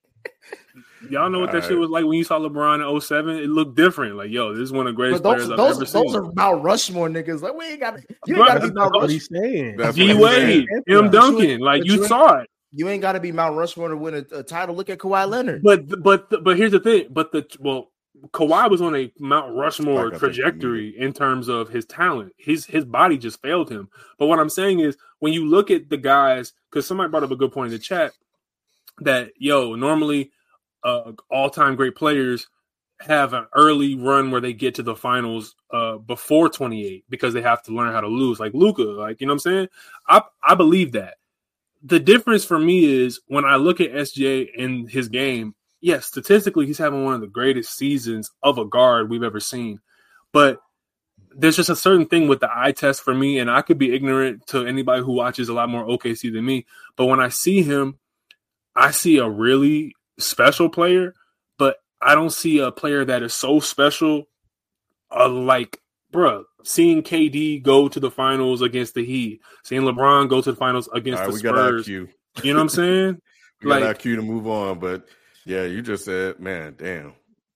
Y'all know what that All shit right. was like when you saw LeBron in oh seven? It looked different. Like, yo, this is one of the greatest But those, players I've those, ever seen. those are Mount Rushmore niggas. Like we ain't got you Bro, ain't got to be Mount What Rushmore. he's saying. That's D what he's Wade, saying. M. But Duncan, you- like but you you- saw it. You ain't got to be Mount Rushmore to win a, a title. Look at Kawhi Leonard. But but but here's the thing. But the well, Kawhi was on a Mount Rushmore Like I think you trajectory in terms of his talent. His his body just failed him. But what I'm saying is, when you look at the guys, because somebody brought up a good point in the chat that yo normally uh, all time great players have an early run where they get to the finals uh, before twenty-eight because they have to learn how to lose, like Luka. Like you know what I'm saying? I I believe that. The difference for me is when I look at S G A in his game, yes, statistically, he's having one of the greatest seasons of a guard we've ever seen. But there's just a certain thing with the eye test for me, and I could be ignorant to anybody who watches a lot more O K C than me. But when I see him, I see a really special player, but I don't see a player that is so special uh, like, bruh, seeing K D go to the finals against the Heat, seeing LeBron go to the finals against All right, the we got our Spurs. cue. You know what I'm saying? We got Like- our cue to move on, but yeah, you just said, man, damn.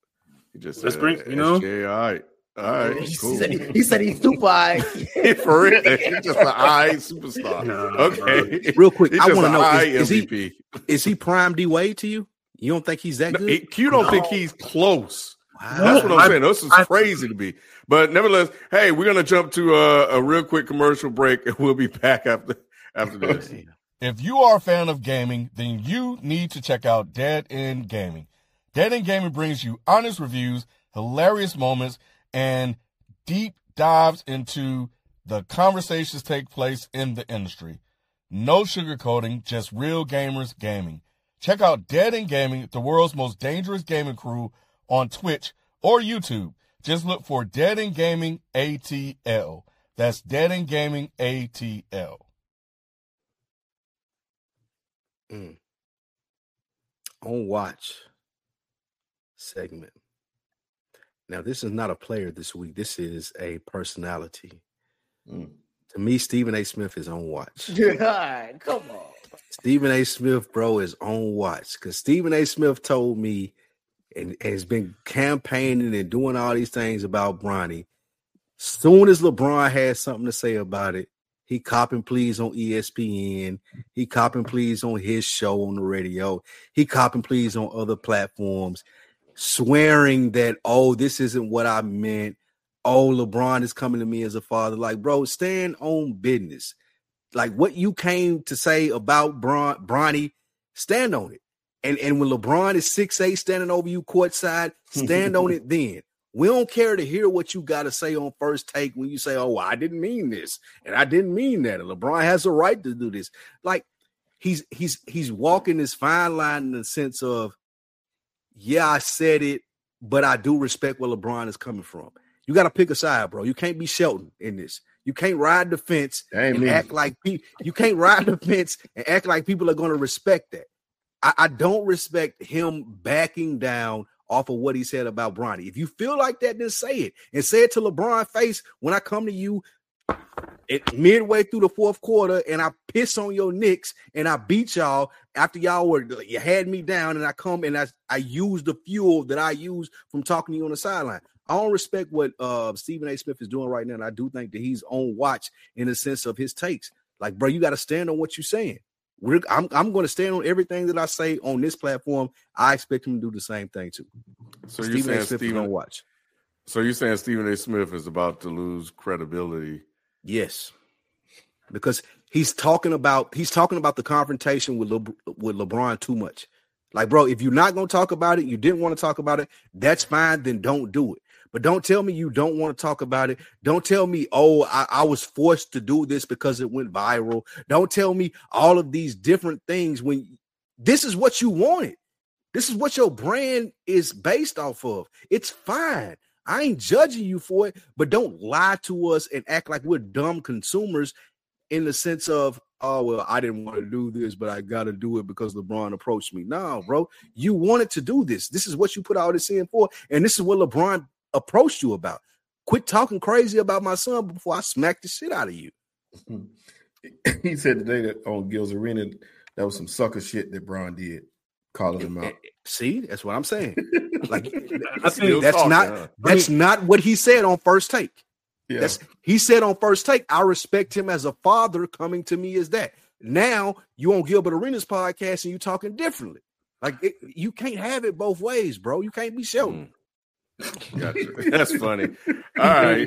You just Let's said, bring- you know? S J A, all right. All right, he, cool. said he, he said he's super high. For real, he's just an eye superstar. Nah, okay, Real quick, He's I just want to an know: eye is, is he M V P. is he prime D Wade to you? You don't think he's that No, good? he- Q don't think he's close. Wow. That's what I'm I- saying. This is I- crazy to me. But nevertheless, hey, we're gonna jump to a, a real quick commercial break, and we'll be back after after this. If you are a fan of gaming, then you need to check out Dead End Gaming. Dead End Gaming brings you honest reviews, hilarious moments, and deep dives into the conversations take place in the industry. No sugarcoating, just real gamers gaming. Check out Dead End Gaming, the world's most dangerous gaming crew, on Twitch or YouTube. Just look for Dead End Gaming A T L. That's Dead End Gaming A T L. Mm. On watch segment. Now, this is not a player this week. This is a personality. Mm. To me, Stephen A. Smith is on watch. God, come on. Stephen A. Smith, bro, is on watch because Stephen A. Smith told me and has been campaigning and doing all these things about Bronny. Soon as LeBron has something to say about it, he cop and please on E S P N. He cop and please on his show on the radio. He cop and please on other platforms, swearing that, oh, this isn't what I meant. Oh, LeBron is coming to me as a father. Like, bro, stand on business. Like what you came to say about Bron, Bronny, stand on it. And, and when LeBron is six eight standing over you courtside, stand on it then. We don't care to hear what you got to say on first take when you say, oh, I didn't mean this. And I didn't mean that. And LeBron has a right to do this. Like he's he's he's walking this fine line in the sense of, yeah, I said it, but I do respect where LeBron is coming from. You got to pick a side, bro. You can't be Shelton in this. You can't ride the fence and Amen. act like pe- you can't ride the fence and act like people are going to respect that. I, I don't respect him backing down off of what he said about Bronny. If you feel like that, then say it and say it to LeBron face when I come to you at midway through the fourth quarter and I piss on your Knicks and I beat y'all after y'all were you had me down and I come and I I use the fuel that I use from talking to you on the sideline. I don't respect what uh, Stephen A. Smith is doing right now, and I do think that he's on watch in the sense of his takes. Like, bro, you got to stand on what you're saying. We're, I'm I'm going to stand on everything that I say on this platform. I expect him to do the same thing too. So Stephen you're saying A. Smith Stephen, is gonna watch. So you're saying Stephen A. Smith is about to lose credibility? Yes, because he's talking about he's talking about the confrontation with Le, with LeBron too much. Like, bro, if you're not going to talk about it, you didn't want to talk about it, that's fine. Then don't do it. But don't tell me you don't want to talk about it. Don't tell me, oh, I, I was forced to do this because it went viral. Don't tell me all of these different things when this is what you wanted. This is what your brand is based off of. It's fine. I ain't judging you for it, but don't lie to us and act like we're dumb consumers in the sense of, oh, well, I didn't want to do this, but I got to do it because LeBron approached me. No, bro, you wanted to do this. This is what you put all this in for, and this is what LeBron approached you about. Quit talking crazy about my son before I smack the shit out of you. He said today that on Gil's Arena, that was some sucker shit that Bron did, calling him out. See, that's what I'm saying. Like, I think that's talking, not huh? that's not what he said on First Take. Yeah. That's he said on First Take, I respect him as a father coming to me as that. Now you on Gilbert Arenas podcast and you talking differently. Like it, you can't have it both ways, bro. You can't be Sheldon. Mm. Gotcha. That's funny. All right.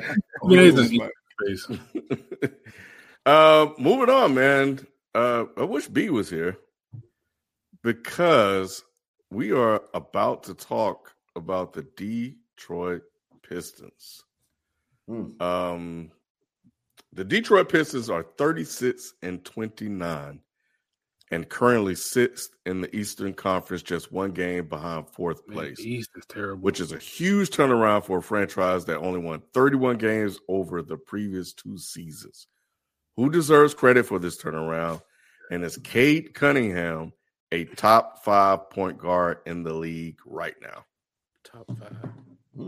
uh, moving on, man. Uh, I wish B was here because we are about to talk about the Detroit Pistons. Hmm. Um, the Detroit Pistons are thirty-six and twenty-nine and currently sixth in the Eastern Conference, just one game behind fourth place. Man, the East is terrible. Which is a huge turnaround for a franchise that only won thirty-one games over the previous two seasons. Who deserves credit for this turnaround? And is Cade Cunningham a top five point guard in the league right now? Top five. Hmm.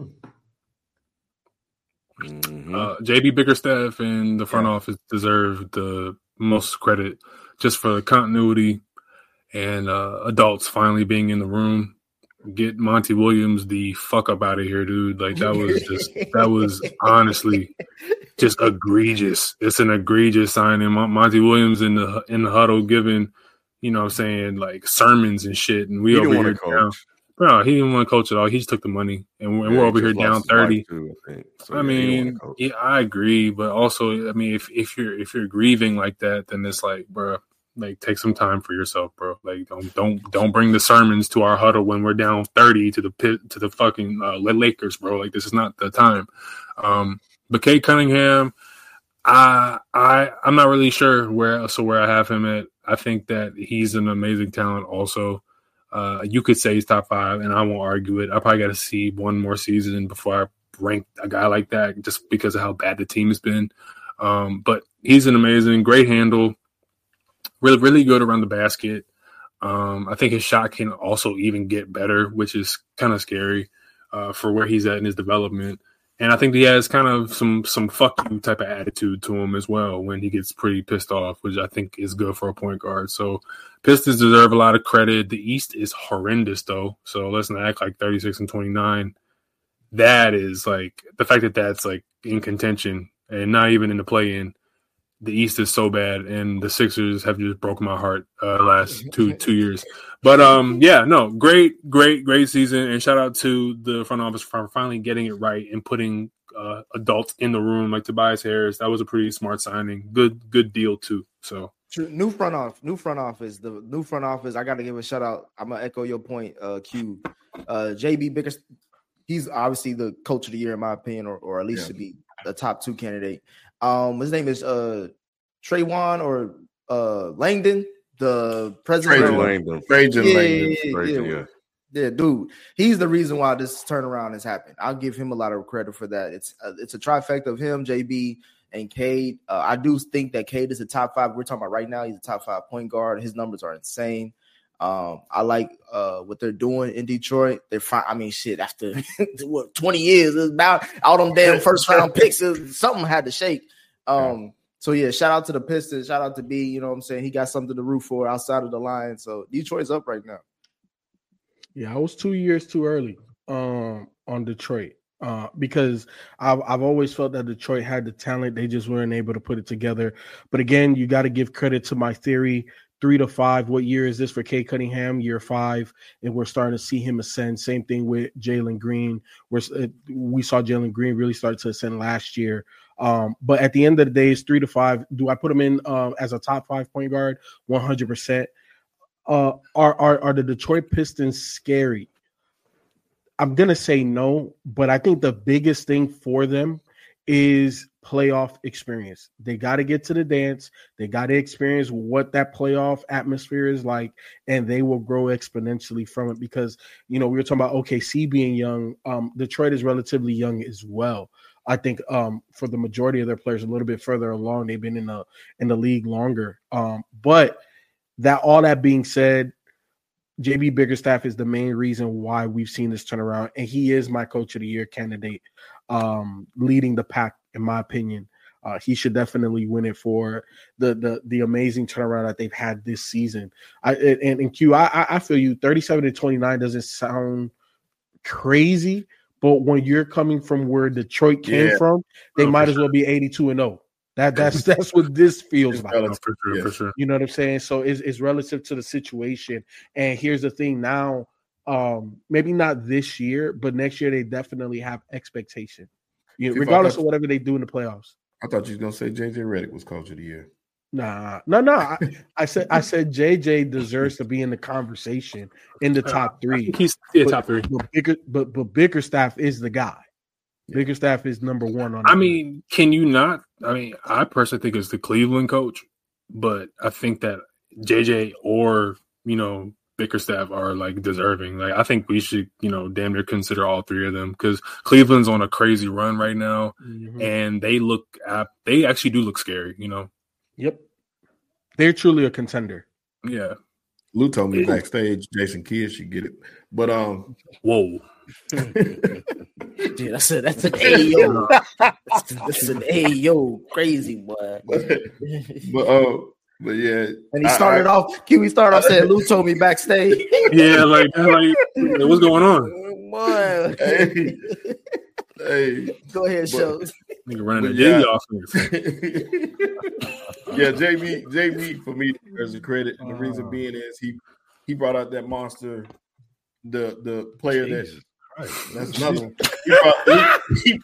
Mm-hmm. Uh, J B Bickerstaff and the front Yeah. office deserve the most credit just for the continuity and uh, adults finally being in the room. Get Monty Williams the fuck up out of here, dude. Like, that was just, that was honestly just egregious. It's an egregious signing. Mon- Monty Williams in the in the huddle giving, you know what I'm saying, like sermons and shit. And we He over didn't here want to down. coach. Bro, he didn't want to coach at all. He just took the money. And we're, and Yeah, we're he over here just down lost his wife thirty. too, I think. So, I yeah, he didn't mean, wanna coach. yeah, I agree, but also, I mean, if if you're if you're grieving like that, then it's like, bro, like take some time for yourself, bro. Like, don't don't don't bring the sermons to our huddle when we're down thirty to the pit to the fucking uh, Lakers, bro. Like, this is not the time. Um, but Cade Cunningham, I I I'm not really sure where so where I have him at. I think that he's an amazing talent. Also, uh, you could say he's top five, and I won't argue it. I probably got to see one more season before I rank a guy like that, just because of how bad the team has been. Um, but he's an amazing, great handle, really really good around the basket. Um, I think his shot can also even get better, which is kind of scary uh, for where he's at in his development. And I think he has kind of some some fuck you type of attitude to him as well when he gets pretty pissed off, which I think is good for a point guard. So Pistons deserve a lot of credit. The East is horrendous, though. So let's not act like thirty-six and twenty-nine. That is like the fact that that's like in contention and not even in the play-in. The East is so bad, and the Sixers have just broken my heart uh, last two two years. But um, yeah, no, great, great, great season, and shout out to the front office for finally getting it right and putting uh, adults in the room like Tobias Harris. That was a pretty smart signing. Good, good deal too. So True. New front office, new front office. The new front office. I got to give a shout out. I'm gonna echo your point, uh, Q. Uh, J B Biggers, he's obviously the coach of the year in my opinion, or, or at least Yeah. should be a top two candidate. Um, his name is uh Trayvon or uh Langdon, the president. Trajan of- Langdon. Trajan Yeah, Langdon. yeah, Trajan, yeah. yeah. Yeah, dude, he's the reason why this turnaround has happened. I'll give him a lot of credit for that. It's a, it's a trifecta of him, J B, and Cade. Uh, I do think that Cade is a top five. We're talking about right now. He's a top five point guard. His numbers are insane. Um, I like uh, what they're doing in Detroit. They're fine. I mean, shit. After what twenty years, it's about all them damn first round picks. Something had to shake. Um, so yeah, shout out to the Pistons. Shout out to B. You know what I'm saying? He got something to root for outside of the line. So Detroit's up right now. Yeah, I was two years too early um, on Detroit uh, because I've, I've always felt that Detroit had the talent. They just weren't able to put it together. But again, you got to give credit to my theory three to five. What year is this for Cade Cunningham? Year five, and we're starting to see him ascend. Same thing with Jalen Green. We're, we saw Jalen Green really start to ascend last year. Um, but at the end of the day, it's three to five. Do I put him in uh, as a top five point guard? one hundred percent. Uh, are, are, are the Detroit Pistons scary? I'm going to say no, but I think the biggest thing for them is playoff experience. They got to get to the dance. They got to experience what that playoff atmosphere is like, and they will grow exponentially from it because, you know, we were talking about O K C being young. Um, Detroit is relatively young as well. I think um, for the majority of their players a little bit further along, they've been in the in the league longer. Um, but that all that being said, J B Bickerstaff is the main reason why we've seen this turnaround, and he is my coach of the year candidate, um, leading the pack, in my opinion. Uh, he should definitely win it for the the the amazing turnaround that they've had this season. I and, and Q, I I feel you. thirty-seven to twenty-nine doesn't sound crazy, but when you're coming from where Detroit came Yeah. from, they Oh, might for as well be eighty-two and oh. That that's that's what this feels like. Oh, for sure, for sure. You know what I'm saying? So it's, it's relative to the situation. And here's the thing now, um, maybe not this year, but next year they definitely have expectation. You know, If I regardless thought- of whatever they do in the playoffs. I thought you was gonna say J J Redick was coach of the year. Nah, no, no. I, I said I said J J deserves to be in the conversation in the top I three. think he's yeah, But- top three. But, Bicker, but but Bickerstaff is the guy. Bickerstaff is number one on. I the mean, can you not? I mean, I personally think it's the Cleveland coach, but I think that J J or, you know, Bickerstaff are like deserving. Like, I think we should, you know, damn near consider all three of them because Cleveland's on a crazy run right now, Mhm. and they look at, they actually do look scary, you know? Yep, they're truly a contender. Yeah. Lou told me backstage Jason Kidd should get it, but um, whoa. Dude, that's a that's an Ayo. That's, that's an Ayo crazy boy. but uh, but yeah, And he started I, I, off. Q. He started off saying Lou told me backstage. Yeah, like, like what's going on? Boy. Hey, hey, Go ahead, but- show. Nigga running But the yeah. offense. yeah, J B, J B for me deserves the credit, and the reason being is he he brought out that monster, the the player that that's another one. He brought, he,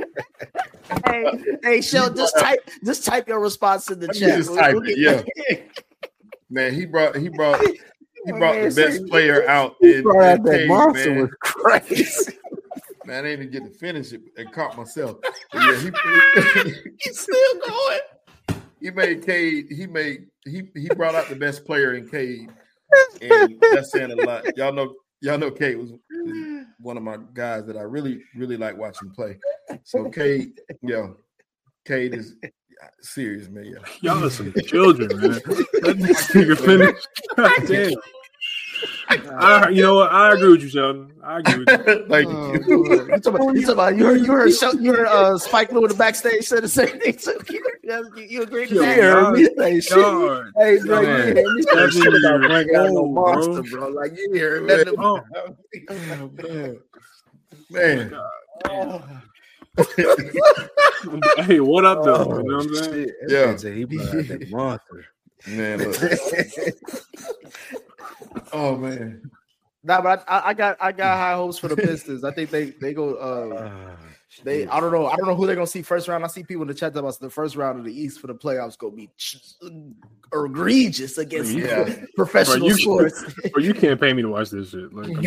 Hey, hey, show. Just type. Just type your response in the Let me chat. just We'll- type we'll it, get- man, he brought he brought he Oh, brought man, the best say- player out He in, brought out in that Cade, monster man. was crazy. Man, I didn't even get to finish it and caught myself. But yeah, he, He's still going. he made Cade. He made he he brought out the best player in Cade, and that's saying a lot. Y'all know, y'all know Cade was one of my guys that I really really like watching play. So Cade, yeah, Cade is serious, man. Yeah. Y'all are some children, man. Let this nigga finish. God damn. I, you know what? I agree with you, Sheldon. I agree with you. Like Oh, you talking about, you talking about you heard you heard show, you heard uh, Spike Lee in the backstage said the same thing. So you, you, you agree with Yo, that? y'all- You say shit. y'all- Hey, bro, man, you hear me say shit about seven bringing out no years monster, old, bro. Like you hear nothing Oh. about. Oh, man, man. Hey, what up, though? Oh, you know what I'm saying? shit. Yeah. Say he brought out that monster. Man, look. Oh man. Nah, but I, I got I got high hopes for the Pistons. I think they they go. Uh, they I don't know I don't know who they're gonna see first round. I see people in the chat talking about the first round of the East for the playoffs gonna be egregious against Yeah. professional Bro, you- sports. Bro, you can't pay me to watch this shit. Like,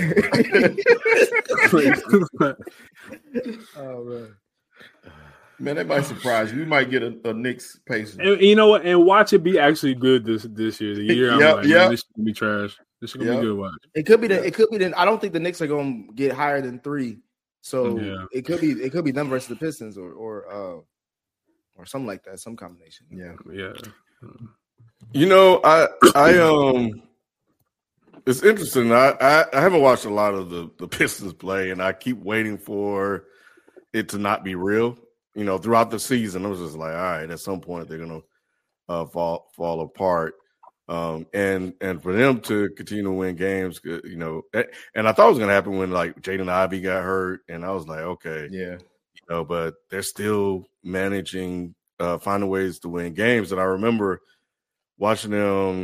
Oh man. Man, that might surprise you. We might get a, a Knicks Pacers. and, you know what? And watch it be actually good this this year. The year I'm Yep, like, yep. man, this shit gonna be trash. This shit gonna Yep. be good. Watch. It could be the it could be the I don't think the Knicks are gonna get higher than three. So Yeah. it could be it could be them versus the Pistons or or uh or something like that, some combination. Yeah. Yeah. You know, I I um it's interesting. I, I, I haven't watched a lot of the, the Pistons play, and I keep waiting for it to not be real. You know, throughout the season, I was just like, all right, at some point they're gonna uh, fall fall apart. Um, and and for them to continue to win games, you know, and I thought it was gonna happen when like Jaden Ivey got hurt, and I was like, okay, Yeah. you know, but they're still managing, uh, finding ways to win games. And I remember watching them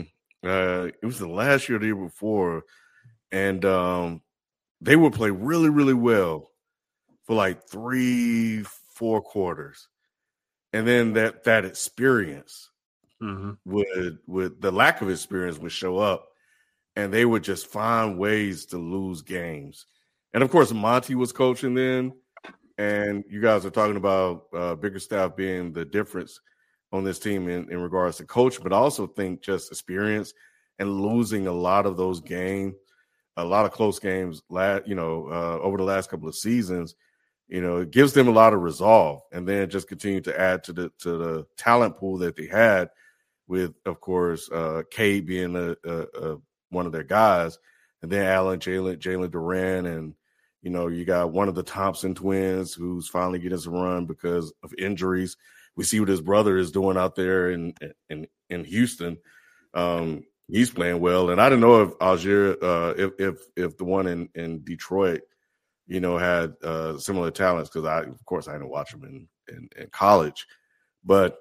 Uh, it was the last year or the year before, and um, they would play really, really well for like three, four quarters, and then that that experience mm-hmm. would would the lack of experience would show up, and they would just find ways to lose games. And of course, Monty was coaching then, and you guys are talking about uh, Bickerstaff being the difference on this team in, in regards to coach, but I also think just experience and losing a lot of those games, a lot of close games, last, you know, uh, over the last couple of seasons, you know, it gives them a lot of resolve, and then just continue to add to the to the talent pool that they had with, of course, uh, Cade being a, a, a, one of their guys, and then Allen, Jalen, Jalen Duran, and, you know, you got one of the Thompson twins who's finally getting some run because of injuries. We see what his brother is doing out there in in, in Houston. Um, he's playing well, and I don't know if Algier, uh, if if if the one in, in Detroit, you know, had uh, similar talents, because I, of course, I didn't watch him in, in, in college. But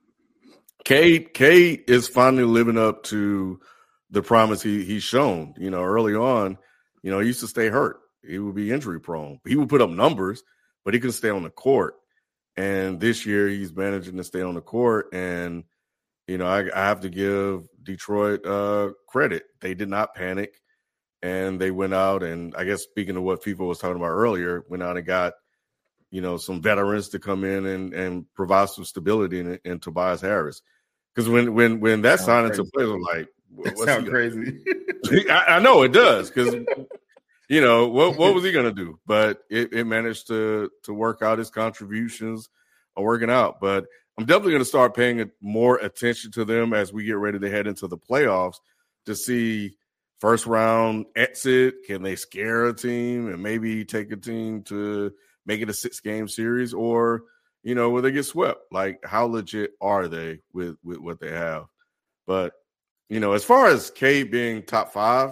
Cade Cade is finally living up to the promise he he's shown. You know, early on, you know, he used to stay hurt. He would be injury prone. He would put up numbers, but he couldn't stay on the court. And this year he's managing to stay on the court. And, you know, I, I have to give Detroit uh, credit. They did not panic. And they went out and, I guess, speaking of what FIFA was talking about earlier, went out and got, you know, some veterans to come in and, and provide some stability in, in Tobias Harris. Because when when when that signing took place, I'm like, what's that sounds crazy. I, I know it does, because you know, what what was he going to do? But it, it managed to to work out. His contributions are working out. But I'm definitely going to start paying more attention to them as we get ready to head into the playoffs to see first round exit. Can they scare a team and maybe take a team to make it a six game series, or, you know, will they get swept? Like, how legit are they with, with what they have? But, you know, as far as Cade being top five,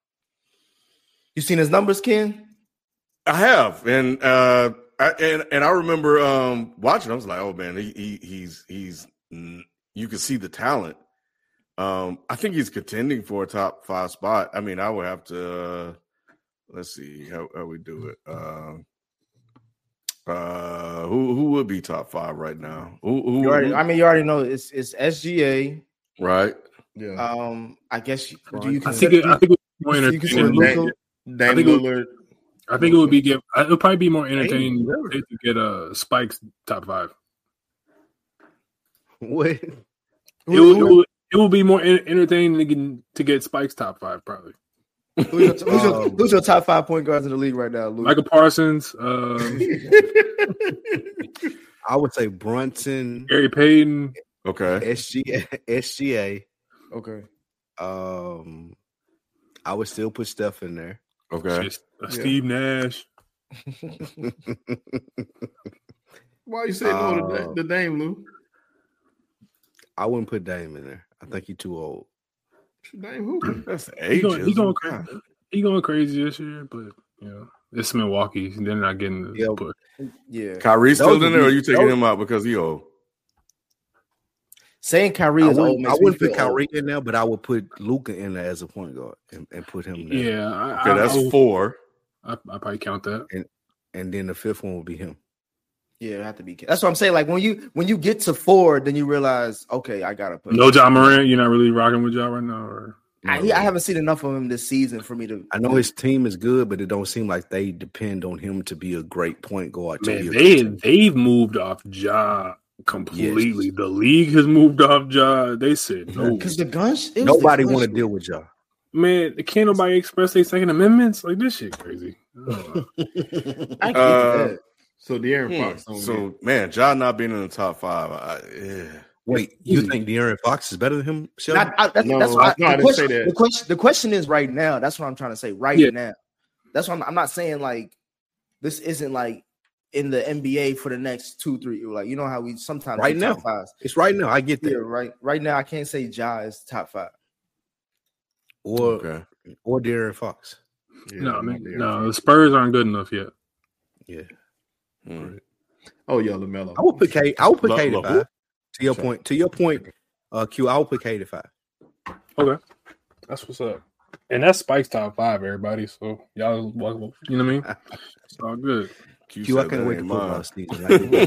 you seen his numbers, Ken? I have, and uh, I, and and I remember um, watching. I was like, "Oh man, he, he he's he's you can see the talent." Um, I think he's contending for a top five spot. I mean, I would have to uh, let's see how, how we do it. Uh, uh, who who would be top five right now? Who, who, you already, who? I mean, you already know it's it's S G A, right? Yeah. Um, I guess you, do you I think it, I think it would be more entertaining. Dame I think Lillard. It, I think it would be give. It would probably be more entertaining to get a uh, Spike's top five. What? It would, it would, it would be more entertaining to get, to get Spike's top five, probably. Who's your, who's, your, who's your top five point guards in the league right now, Luke? Michael Parsons. Um, I would say Brunson. Gary Payton. Okay. S G A. S G A. Okay. Um, I would still put Steph in there. Okay. Just, uh, Steve yeah. Nash. Why you say no uh, to the Dame, Lou? I wouldn't put Dame in there. I think he's too old. Dame who? That's the age. He going, he, going crazy. he going crazy this year, but you know, it's Milwaukee. They're not getting the yeah. push. Yeah. Kyrie still in there, or are you taking him out because he old? Saying Kyrie is old. I wouldn't put Kyrie in there, but I would put Luka in there as a point guard and, and put him there. Yeah. I, okay, that's I, four. I, I probably count that. And and then the fifth one would be him. Yeah, it have to be. That's what I'm saying. Like when you when you get to four, then you realize, okay, I gotta put. No, Ja Morant. You're not really rocking with Ja right now, or no? I, I haven't seen enough of him this season for me to. I know his team is good, but it don't seem like they depend on him to be a great point guard. Man, they they've moved off Ja completely. Yes. The league has moved off Ja. They said no because the guns. Nobody want to deal with Ja. Man, can't nobody express their second amendments? Like this shit crazy. I get uh, that. So De'Aaron hmm. Fox. So man, Ja not being in the top five. I, yeah. Wait, you think De'Aaron Fox is better than him? Not, I, that's, no, that's why, no, I didn't question, say that. The question, the question is right now. That's what I'm trying to say right yeah. now. That's what I'm, I'm not saying like this isn't like in the N B A for the next two, three. Like you know how we sometimes right now. Fives. It's right now. I get that. Yeah, right. Right now, I can't say Ja is top five. Or okay. or De'Aaron Fox. Yeah, no, man, no, the Spurs aren't good enough yet. Yeah. Mm. Oh yeah, LaMelo. I would put K. I would put K to five. To your point. To your point, uh, Q. I would put K to five. Okay. That's what's up. And that's Spike's top five, everybody. So y'all, you know what I mean? It's all good. Q, Q I can't wait to football season.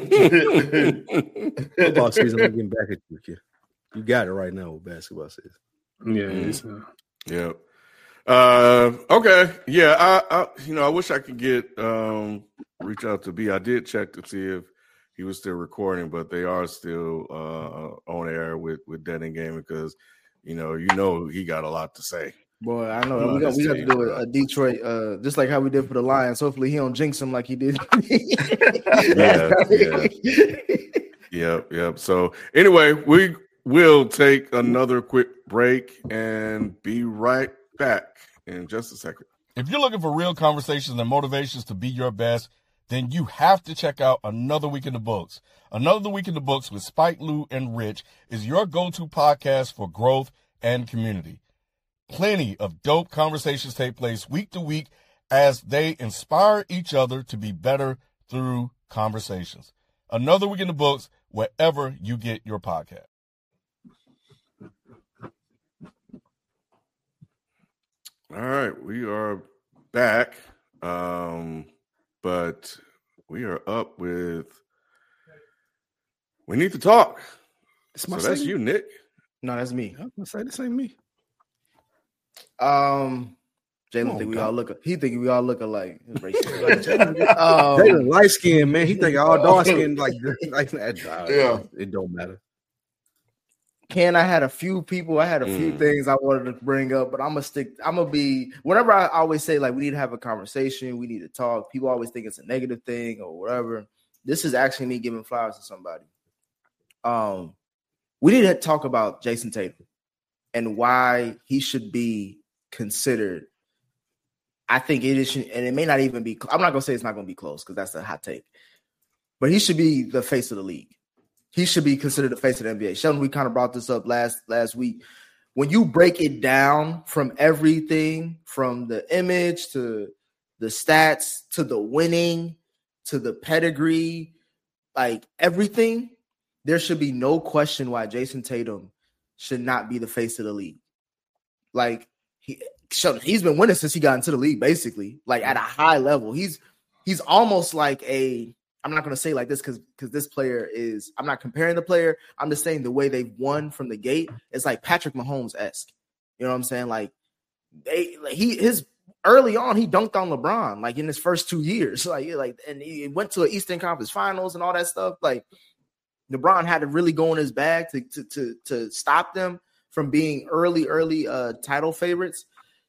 Football season, I'm getting back at you, Q. You got it right now with basketball season. Yeah, mm. yeah. Uh, okay, yeah. I, I, you know, I wish I could get um, reach out to B. I did check to see if he was still recording, but they are still uh, on air with with Dead End Gaming because you know, you know, he got a lot to say. Boy, I know we got we got to do a, a Detroit, uh, just like how we did for the Lions. Hopefully, he don't jinx him like he did. yeah, yeah, yep, yep. So anyway, we will take another quick break and be right back in just a second. If you're looking for real conversations and motivations to be your best, then you have to check out Another Week in the Books. Another Week in the Books with Spike, Lou, and Rich is your go-to podcast for growth and community. Plenty of dope conversations take place week to week as they inspire each other to be better through conversations. Another Week in the Books, wherever you get your podcast. All right, we are back, um, but we are up with. We need to talk. It's my so that's you, Nick. No, that's me. I'm gonna say this ain't me. Um, Jalen think we God. all look. He think we all look alike. um, Jalen light skinned man. He think all dark skinned like like that. Yeah, it don't matter. Ken, I had a few people. I had a few mm. things I wanted to bring up, but I'm gonna stick. I'm gonna be. Whenever I always say like we need to have a conversation, we need to talk. People always think it's a negative thing or whatever. This is actually me giving flowers to somebody. Um, we need to talk about Jason Tatum and why he should be considered. I think it is, and it may not even be. I'm not gonna say it's not gonna be close because that's a hot take, but he should be the face of the league. He should be considered the face of the N B A. Sheldon, we kind of brought this up last last week. When you break it down from everything, from the image to the stats to the winning to the pedigree, like everything, there should be no question why Jason Tatum should not be the face of the league. Like he, he's been winning since he got into the league, basically, like at a high level. He's he's almost like a. I'm not going to say like this because because this player is. I'm not comparing the player. I'm just saying the way they've won from the gate. It's like Patrick Mahomes-esque. You know what I'm saying? Like they, like he his early on he dunked on LeBron like in his first two years. Like like and he went to an Eastern Conference Finals and all that stuff. Like LeBron had to really go in his bag to to to, to stop them from being early early uh, title favorites.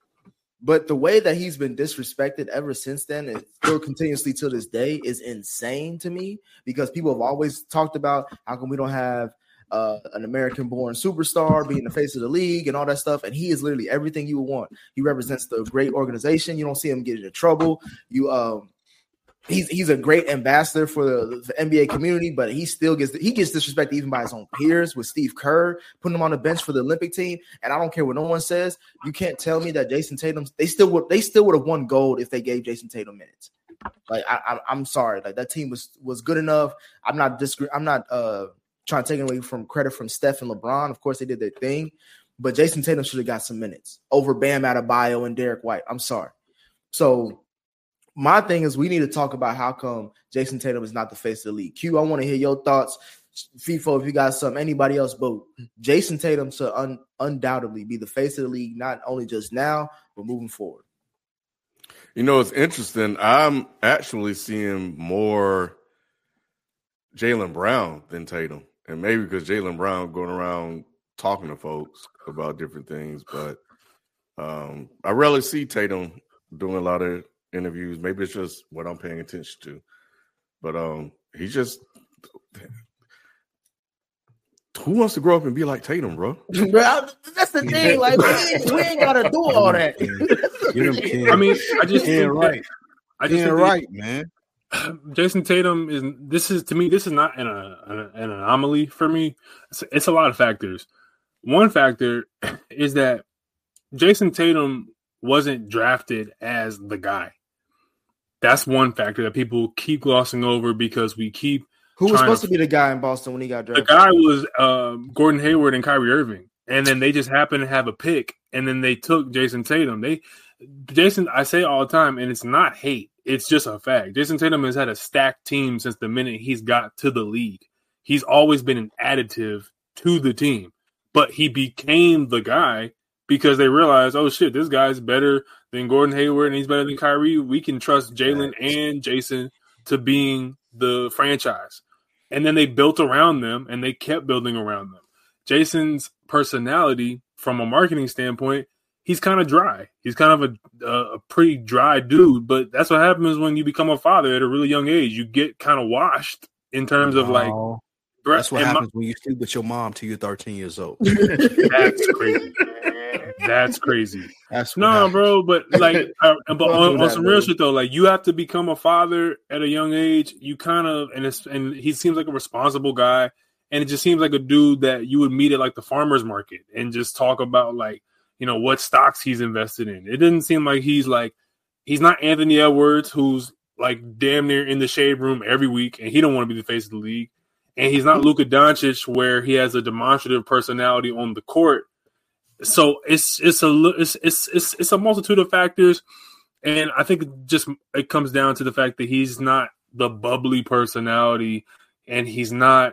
But the way that he's been disrespected ever since then, and still continuously to this day, is insane to me because people have always talked about how come we don't have uh, an American-born superstar being the face of the league and all that stuff. And he is literally everything you would want. He represents the great organization. You don't see him get into trouble. You, um, he's he's a great ambassador for the, the N B A community, but he still gets he gets disrespected even by his own peers with Steve Kerr putting him on the bench for the Olympic team. And I don't care what no one says. You can't tell me that Jason Tatum they still would they still would have won gold if they gave Jason Tatum minutes. Like I, I, I'm sorry, like that team was was good enough. I'm not disagree. I'm not uh, trying to take away from credit from Steph and LeBron. Of course, they did their thing, but Jason Tatum should have got some minutes over Bam Adebayo and Derek White. I'm sorry. So. My thing is we need to talk about how come Jason Tatum is not the face of the league. Q, I want to hear your thoughts. FIFO, if you got some, anybody else, but Jason Tatum should un- undoubtedly be the face of the league, not only just now, but moving forward. You know, it's interesting. I'm actually seeing more Jaylen Brown than Tatum. And maybe because Jaylen Brown going around talking to folks about different things. But um, I rarely see Tatum doing a lot of interviews. Maybe it's just what I'm paying attention to, but um, he just who wants to grow up and be like Tatum, bro? Bro, that's the thing. Like we ain't, we ain't gotta do all that. I mean, I just yeah, right. I just yeah, right, man. Jason Tatum is this is to me. This is not an, an, an anomaly for me. It's, it's a lot of factors. One factor is that Jason Tatum wasn't drafted as the guy. That's one factor that people keep glossing over because we keep. Who was supposed to, to be the guy in Boston when he got drafted? The guy was uh, Gordon Hayward and Kyrie Irving, and then they just happened to have a pick and then they took Jason Tatum. They Jason, I say all the time, and it's not hate. It's just a fact. Jason Tatum has had a stacked team since the minute he's got to the league. He's always been an additive to the team, but he became the guy because they realized, oh shit, this guy's better than Gordon Hayward and he's better than Kyrie. We can trust Jalen and Jason to being the franchise. And then they built around them and they kept building around them. Jason's personality from a marketing standpoint, he's kind of dry. He's kind of a, a pretty dry dude, but that's what happens when you become a father at a really young age. You get kind of washed in terms of like, that's what happens my, when you sleep with your mom till you're thirteen years old. That's crazy. That's crazy. That's no, happens. Bro. But like, uh, but on, on some real shit though, like you have to become a father at a young age. You kind of, and it's and he seems like a responsible guy, and it just seems like a dude that you would meet at like the farmers market and just talk about like, you know, what stocks he's invested in. It didn't seem like he's like he's not Anthony Edwards, who's like damn near in the shade room every week, and he don't want to be the face of the league. And he's not Luka Doncic, where he has a demonstrative personality on the court. So it's it's a it's it's it's, it's a multitude of factors, and I think it just it comes down to the fact that he's not the bubbly personality, and he's not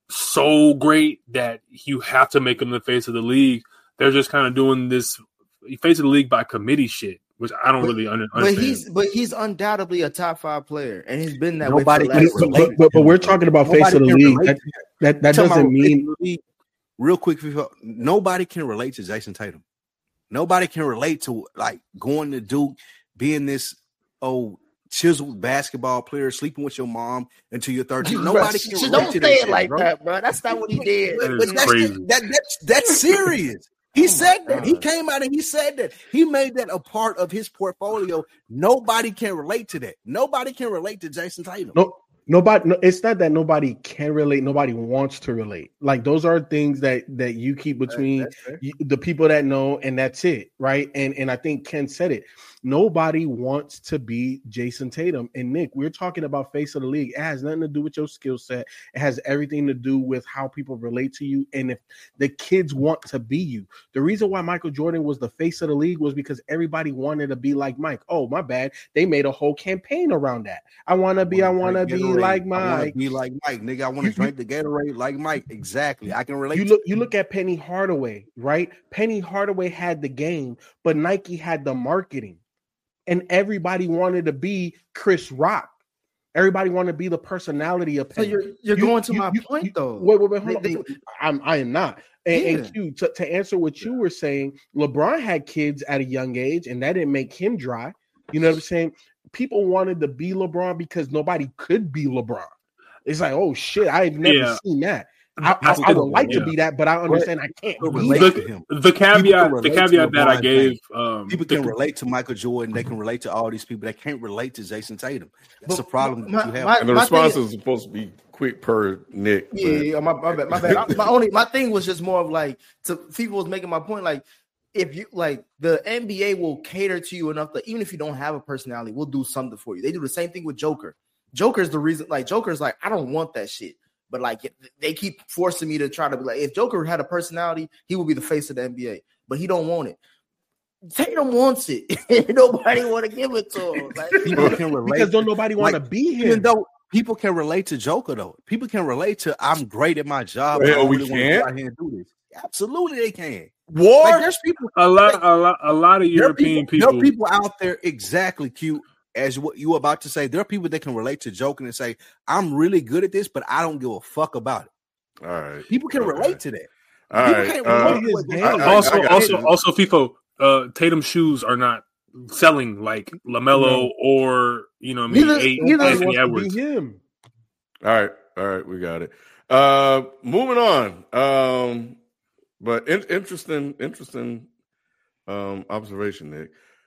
so great that you have to make him the face of the league. They're just kind of doing this face of the league by committee shit, which I don't but, really under, but understand. But he's but he's undoubtedly a top five player, and he's been that nobody way. For the last but, but, but we're talking about nobody face of the league. That, that, that doesn't mean. Real quick, nobody can relate to Jason Tatum. Nobody can relate to like going to Duke, being this oh chiseled basketball player, sleeping with your mom until you're thirteen. Nobody can relate don't to say that it like bro. that, bro. That's not what he did. But, but that's, that, that's that's serious. He oh said that. God. He came out and he said that. He made that a part of his portfolio. Nobody can relate to that. Nobody can relate to Jason Tatum. No. Nobody, no, it's not that nobody can relate. Nobody wants to relate. Like those are things that that you keep between you, the people that know, and that's it, right? And and I think Ken said it. Nobody wants to be Jason Tatum. And Nick, we're talking about face of the league. It has nothing to do with your skill set. It has everything to do with how people relate to you, and if the kids want to be you. The reason why Michael Jordan was the face of the league was because everybody wanted to be like Mike. Oh, my bad. They made a whole campaign around that. I want to be. I want to be like Mike. I want to be like Mike, nigga. I want to drink the Gatorade like Mike. Exactly. I can relate. You look. You look at Penny Hardaway, right? Penny Hardaway had the game, but Nike had the marketing. And everybody wanted to be Chris Rock. Everybody wanted to be the personality of Penny. So you're you're you, going to you, my you, point you, though. Wait, wait, wait. Hold they, on. They, I'm I am not. And, yeah. and Q, to, to answer what you were saying, LeBron had kids at a young age, and that didn't make him dry. You know what I'm saying? People wanted to be LeBron because nobody could be LeBron. It's like, oh shit, I've never yeah. seen that. I, I, I would like yeah. to be that, but I understand I can't relate the, to him. The caveat, the caveat that I gave, um, people can the, relate to Michael Jordan. They can relate to all these people. They can't relate to Jason Tatum. That's the problem my, that you have. My, and the response is supposed to be quick per Nick. Yeah, yeah my, my bad. My, bad. my only my thing was just more of like to people was making my point like. If you like the N B A will cater to you enough that even if you don't have a personality, we'll do something for you. They do the same thing with Joker. Joker's the reason, like Joker's like, I don't want that shit. But like they keep forcing me to try to be like, if Joker had a personality, he would be the face of the N B A. But he don't want it. Tatum wants it. Nobody want to give it to him. Like, people can relate because don't nobody want to like, be him. Even though people can relate to Joker though. People can relate to I'm great at my job. Well, we really can't. Out here and do this. Absolutely, they can. War. Like, there's people. A lot, a lot, a lot of European people, people. There are people out there exactly, Q. As what you were about to say, there are people that can relate to joking and say, "I'm really good at this, but I don't give a fuck about it." All right, people can okay. relate to that. All people right. can't uh, relate to his game. I, I, also, I also, you. also, FIFO. Uh, Tatum shoes are not selling like LaMelo no. or you know, maybe eight Anthony Edwards. Him. All right, all right, we got it. Uh, moving on. Um, but in, interesting, interesting um, observation, Nick.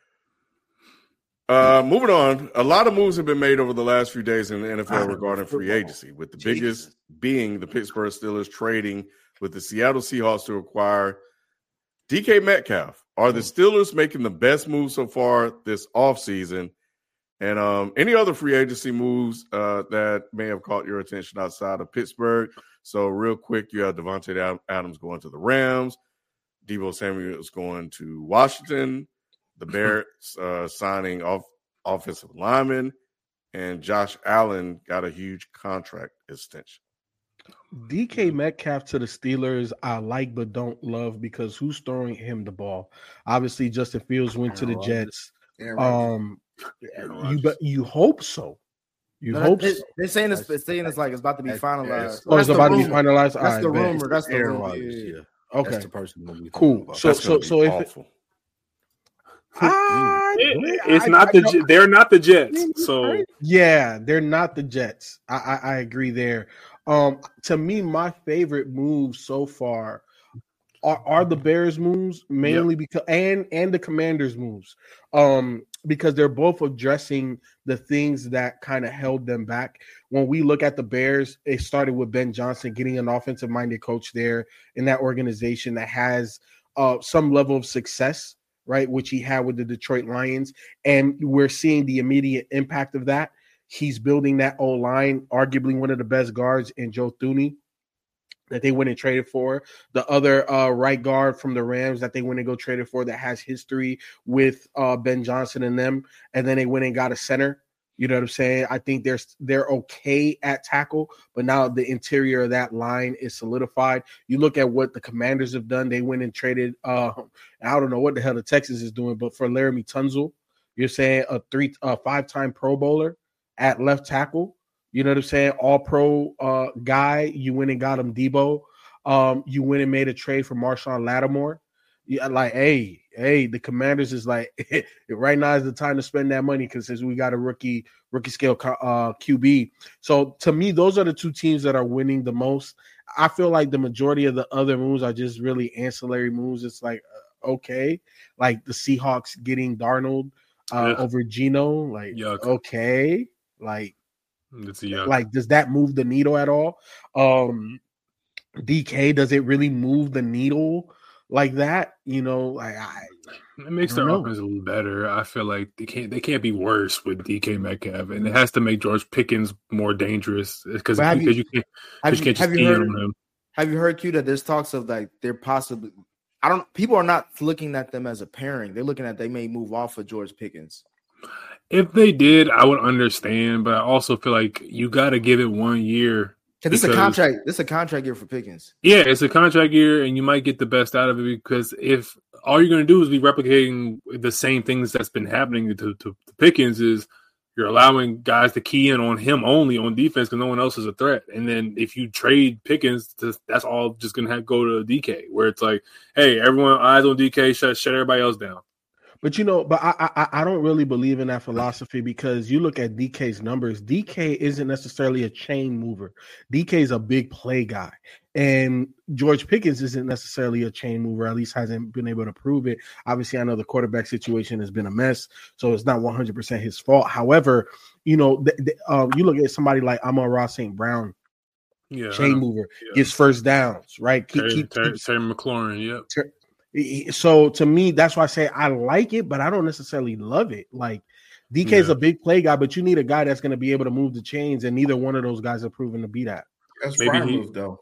Uh, moving on, a lot of moves have been made over the last few days in the N F L regarding free agency, with the Jesus. biggest being the Pittsburgh Steelers trading with the Seattle Seahawks to acquire D K Metcalf. Are the Steelers making the best move so far this offseason? And um, any other free agency moves uh, that may have caught your attention outside of Pittsburgh? So real quick, you have Devontae Adams going to the Rams. Deebo Samuel is going to Washington. The Bears uh, signing off offensive lineman, and Josh Allen got a huge contract extension. D K Metcalf to the Steelers, I like but don't love because who's throwing him the ball? Obviously, Justin Fields went to the Jets. Um, you but you hope so. You no, hope they, so. They're saying it's, it's saying it's like it's about to be finalized. Oh, it's about to be finalized. That's right, the bet. rumor. That's the Aaron rumor. Rodgers, yeah. Okay. That's the person. Cool. So That's so so if awful. it, I, I, it's I, not I, the they're not the Jets. So yeah, they're not the Jets. I, I, I agree there. Um, to me, my favorite moves so far are, are the Bears moves, mainly yep. because and and the Commanders moves. Um, because they're both addressing the things that kind of held them back. When we look at the Bears, it started with Ben Johnson getting an offensive-minded coach there in that organization that has uh, some level of success, right, which he had with the Detroit Lions. And we're seeing the immediate impact of that. He's building that O-line, arguably one of the best guards in Joe Thuney that they went and traded for. The other uh, right guard from the Rams that they went and go traded for that has history with uh, Ben Johnson and them. And then they went and got a center. You know what I'm saying? I think they're, they're okay at tackle, but now the interior of that line is solidified. You look at what the Commanders have done. They went and traded, uh, I don't know what the hell the Texans is doing, but for Laramie Tunsil, you're saying a three, a five-time Pro Bowler at left tackle. You know what I'm saying? All pro uh, guy. You went and got him Deebo. Um, you went and made a trade for Marshawn Lattimore. Yeah, like, hey, hey, the Commanders is like, right now is the time to spend that money because since we got a rookie, rookie scale uh, Q B. So to me, those are the two teams that are winning the most. I feel like the majority of the other moves are just really ancillary moves. It's like, uh, okay, like the Seahawks getting Darnold uh, yeah. over Geno, like, Yuck. okay, like, like, does that move the needle at all? Um, D K, does it really move the needle like that? You know, like I, it makes their know. offense a little better. I feel like they can't they can't be worse with D K Metcalf, and it has to make George Pickens more dangerous because because you, you can't have you can't just you heard, on him. Have you heard, Q, that there's talks of like they're possibly I don't people are not looking at them as a pairing. They're looking at they may move off of George Pickens. If they did, I would understand, but I also feel like you got to give it one year. Because this is a contract. This is a contract year for Pickens. Yeah, it's a contract year, and you might get the best out of it because if all you're going to do is be replicating the same things that's been happening to, to, to Pickens, is you're allowing guys to key in on him only on defense because no one else is a threat. And then if you trade Pickens, that's all just going to have to go to D K, where it's like, hey, everyone eyes on D K, shut shut everybody else down. But, you know, but I, I I don't really believe in that philosophy because you look at D K's numbers. D K isn't necessarily a chain mover. D K is a big play guy. And George Pickens isn't necessarily a chain mover, at least hasn't been able to prove it. Obviously, I know the quarterback situation has been a mess, so it's not one hundred percent his fault. However, you know, th- th- um, you look at somebody like Amon-Ra Saint Brown, yeah, chain mover, yeah. gets first downs, right? Keep, Terry, keep, Terry, keep, Terry McLaurin, yep. Ter- So to me, that's why I say I like it, but I don't necessarily love it. Like D K is yeah. a big play guy, but you need a guy that's going to be able to move the chains, and neither one of those guys have proven to be that. That's Maybe fire he, move though.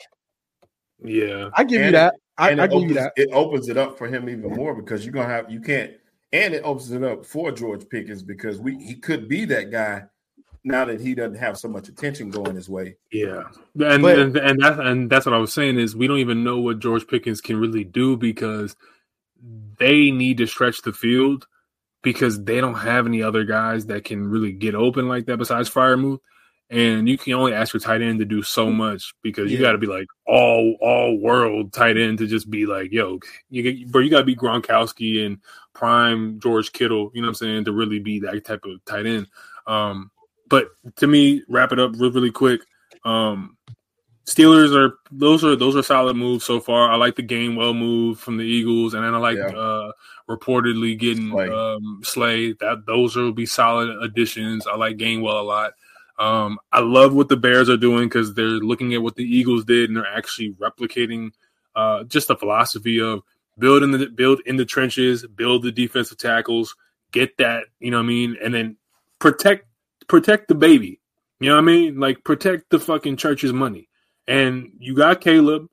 Yeah, I give and you that. It, I, I give opens, you that. It opens it up for him even more because you're gonna have you can't, and it opens it up for George Pickens because we he could be that guy now that he doesn't have so much attention going his way. Yeah, and but, and and that's and that's what I was saying is we don't even know what George Pickens can really do because they need to stretch the field because they don't have any other guys that can really get open like that besides Freiermuth. And you can only ask your tight end to do so much because you yeah. got to be like all all world tight end to just be like, yo, you bro, you got to be Gronkowski and prime George Kittle, you know what I'm saying, to really be that type of tight end. Um, but to me, wrap it up real, really quick. Um, Steelers are those are those are solid moves so far. I like the Gainwell move from the Eagles, and then I like yeah. uh, reportedly getting Slay. Um, Slay. That those will be solid additions. I like Gainwell a lot. Um, I love what the Bears are doing because they're looking at what the Eagles did, and they're actually replicating uh, just the philosophy of build in the build in the trenches, build the defensive tackles, get that, you know what I mean, and then protect protect the baby. You know what I mean? Like protect the fucking church's money. And you got Caleb.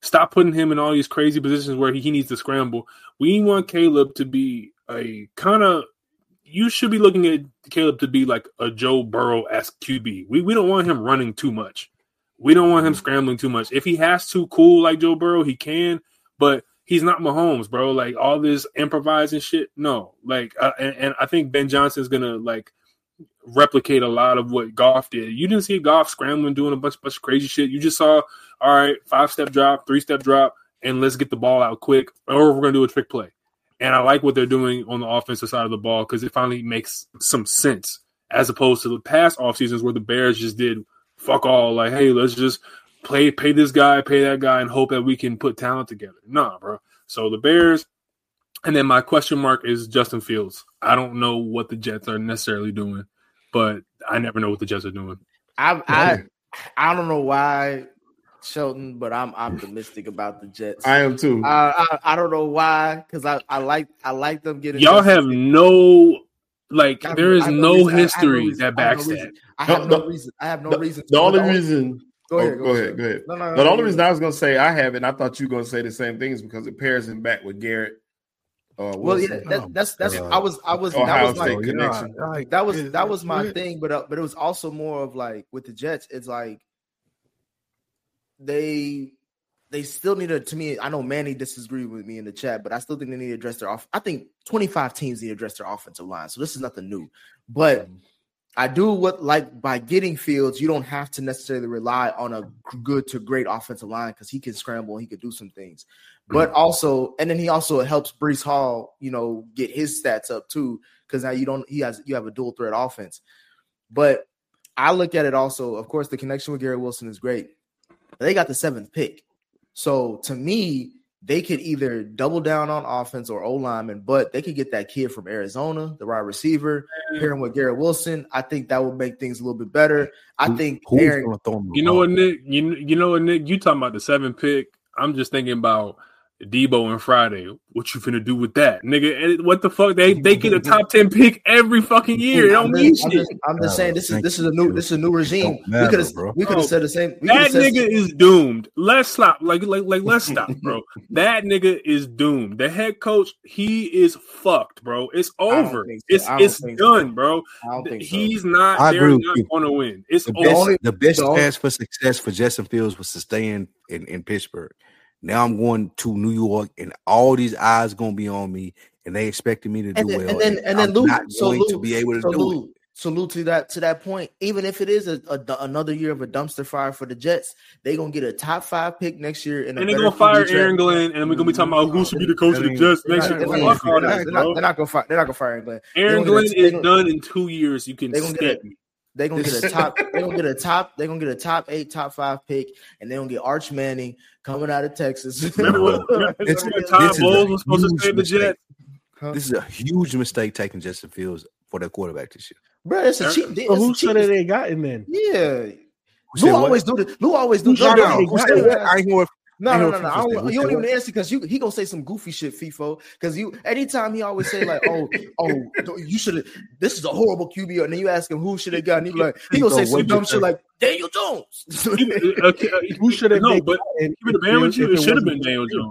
Stop putting him in all these crazy positions where he, he needs to scramble. We want Caleb to be a kind of – you should be looking at Caleb to be like a Joe Burrow-esque Q B. We, we don't want him running too much. We don't want him scrambling too much. If he has to cool like Joe Burrow, he can, but he's not Mahomes, bro. Like all this improvising shit, no. Like, uh, and, and I think Ben Johnson's going to like replicate a lot of what Goff did. You didn't see Goff scrambling, doing a bunch, bunch of crazy shit. You just saw, all right, five-step drop, three-step drop, and let's get the ball out quick, or we're going to do a trick play. And I like what they're doing on the offensive side of the ball because it finally makes some sense as opposed to the past off seasons where the Bears just did fuck all. Like, hey, let's just play, pay this guy, pay that guy, and hope that we can put talent together. Nah, bro. So the Bears, and then my question mark is Justin Fields. I don't know what the Jets are necessarily doing, but I never know what the Jets are doing. I I I don't know why, Shelton, but I'm optimistic about the Jets. I am too. I I, I don't know why because I, I like I like them getting. Y'all have no like I, there is I no, no history reason, that backs no that. I have No, no no, reason. I have no the, reason. The only the reason. Go ahead. Oh, Go, go ahead. ahead. Go ahead. No, no, no, no, the no, only no, reason I was going to say I have it, and I thought you were going to say the same things because it pairs him back with Garrett. Uh, well, yeah, Wilson. that, that's that's. Uh, I was I was Ohio that was State my connection. yeah, like, that was that was my thing, but uh, but it was also more of like with the Jets. It's like they they still need to. To me, I know Manny disagreed with me in the chat, but I still think they need to address their off. I think twenty-five teams need to address their offensive line, so this is nothing new. But I do what like by getting Fields, you don't have to necessarily rely on a good to great offensive line because he can scramble and he could do some things. But also, and then he also helps Breece Hall, you know, get his stats up too, because now you don't he has you have a dual threat offense. But I look at it also, of course, the connection with Garrett Wilson is great. But they got the seventh pick. So to me, they could either double down on offense or O-lineman, but they could get that kid from Arizona, the wide receiver, pairing with Garrett Wilson. I think that would make things a little bit better. I think Who's Aaron, gonna throw him the You know ball? what, Nick? You you know what, Nick? You talking about the seven pick? I'm just thinking about Debo and Friday. What you finna do with that, nigga? What the fuck? They they get a top ten pick every fucking year. It don't I'm mean just, I'm shit. just, I'm just saying this is this is a new this is a new regime. Don't matter, we could have bro. we could have said the same. We That coulda said, nigga is doomed. Let's stop. Like, like, like, let's stop, bro. That nigga is doomed. The head coach, he is fucked, bro. It's over. think so. It's I don't it's think so. done, bro. I don't think so. He's not. I They're agree with not you. going to win. It's The over. best, only- the best the only- chance for success for Justin Fields was to stay in, in, in Pittsburgh. Now I'm going to New York, and all these eyes going to be on me, and they expecting me to do and then, well. and then and then I'm Lou, not so going Lou, to be able to so do Lou, it. so Lou, to that to that point, even if it is a, a another year of a dumpster fire for the Jets, they gonna get a top five pick next year, and, And they're gonna fire Aaron Glenn, and we're gonna be talking about who should be the coach of the Jets next year. They're Fuck all not, that, they're not- bro. they're not gonna fire. They're not gonna fire Aaron Glenn. Aaron They're gonna Glenn get a- is they're done in two years. You can They're gonna get step a- me. They're gonna get a top. They're gonna get a top. They're gonna get a top eight, top five pick, and they're gonna get Arch Manning coming out of Texas. Remember what remember It's- when this Todd is a Bowles was supposed to huge stay the mistake. Jets? This is a huge mistake taking Justin Fields for their quarterback this year. Bro, it's a cheap. So It's who a cheap should have they gotten then? Yeah, Who Lou said what? always do this. Lou always do. Who No, should no, have no. they Who got? said what? I ain't going. No, I no, know no, no. what I you don't, said. you don't Who even answer because you he gonna say some goofy shit, FIFO. Because you anytime he always say like, oh, oh, you should have. This is a horrible Q B, and then you ask him who should have gotten. He be like he gonna say FIFO, some what dumb you shit think? like Daniel Jones. Okay, Who should have no, they but gotten keep it a band with you. It should have been Daniel Jones.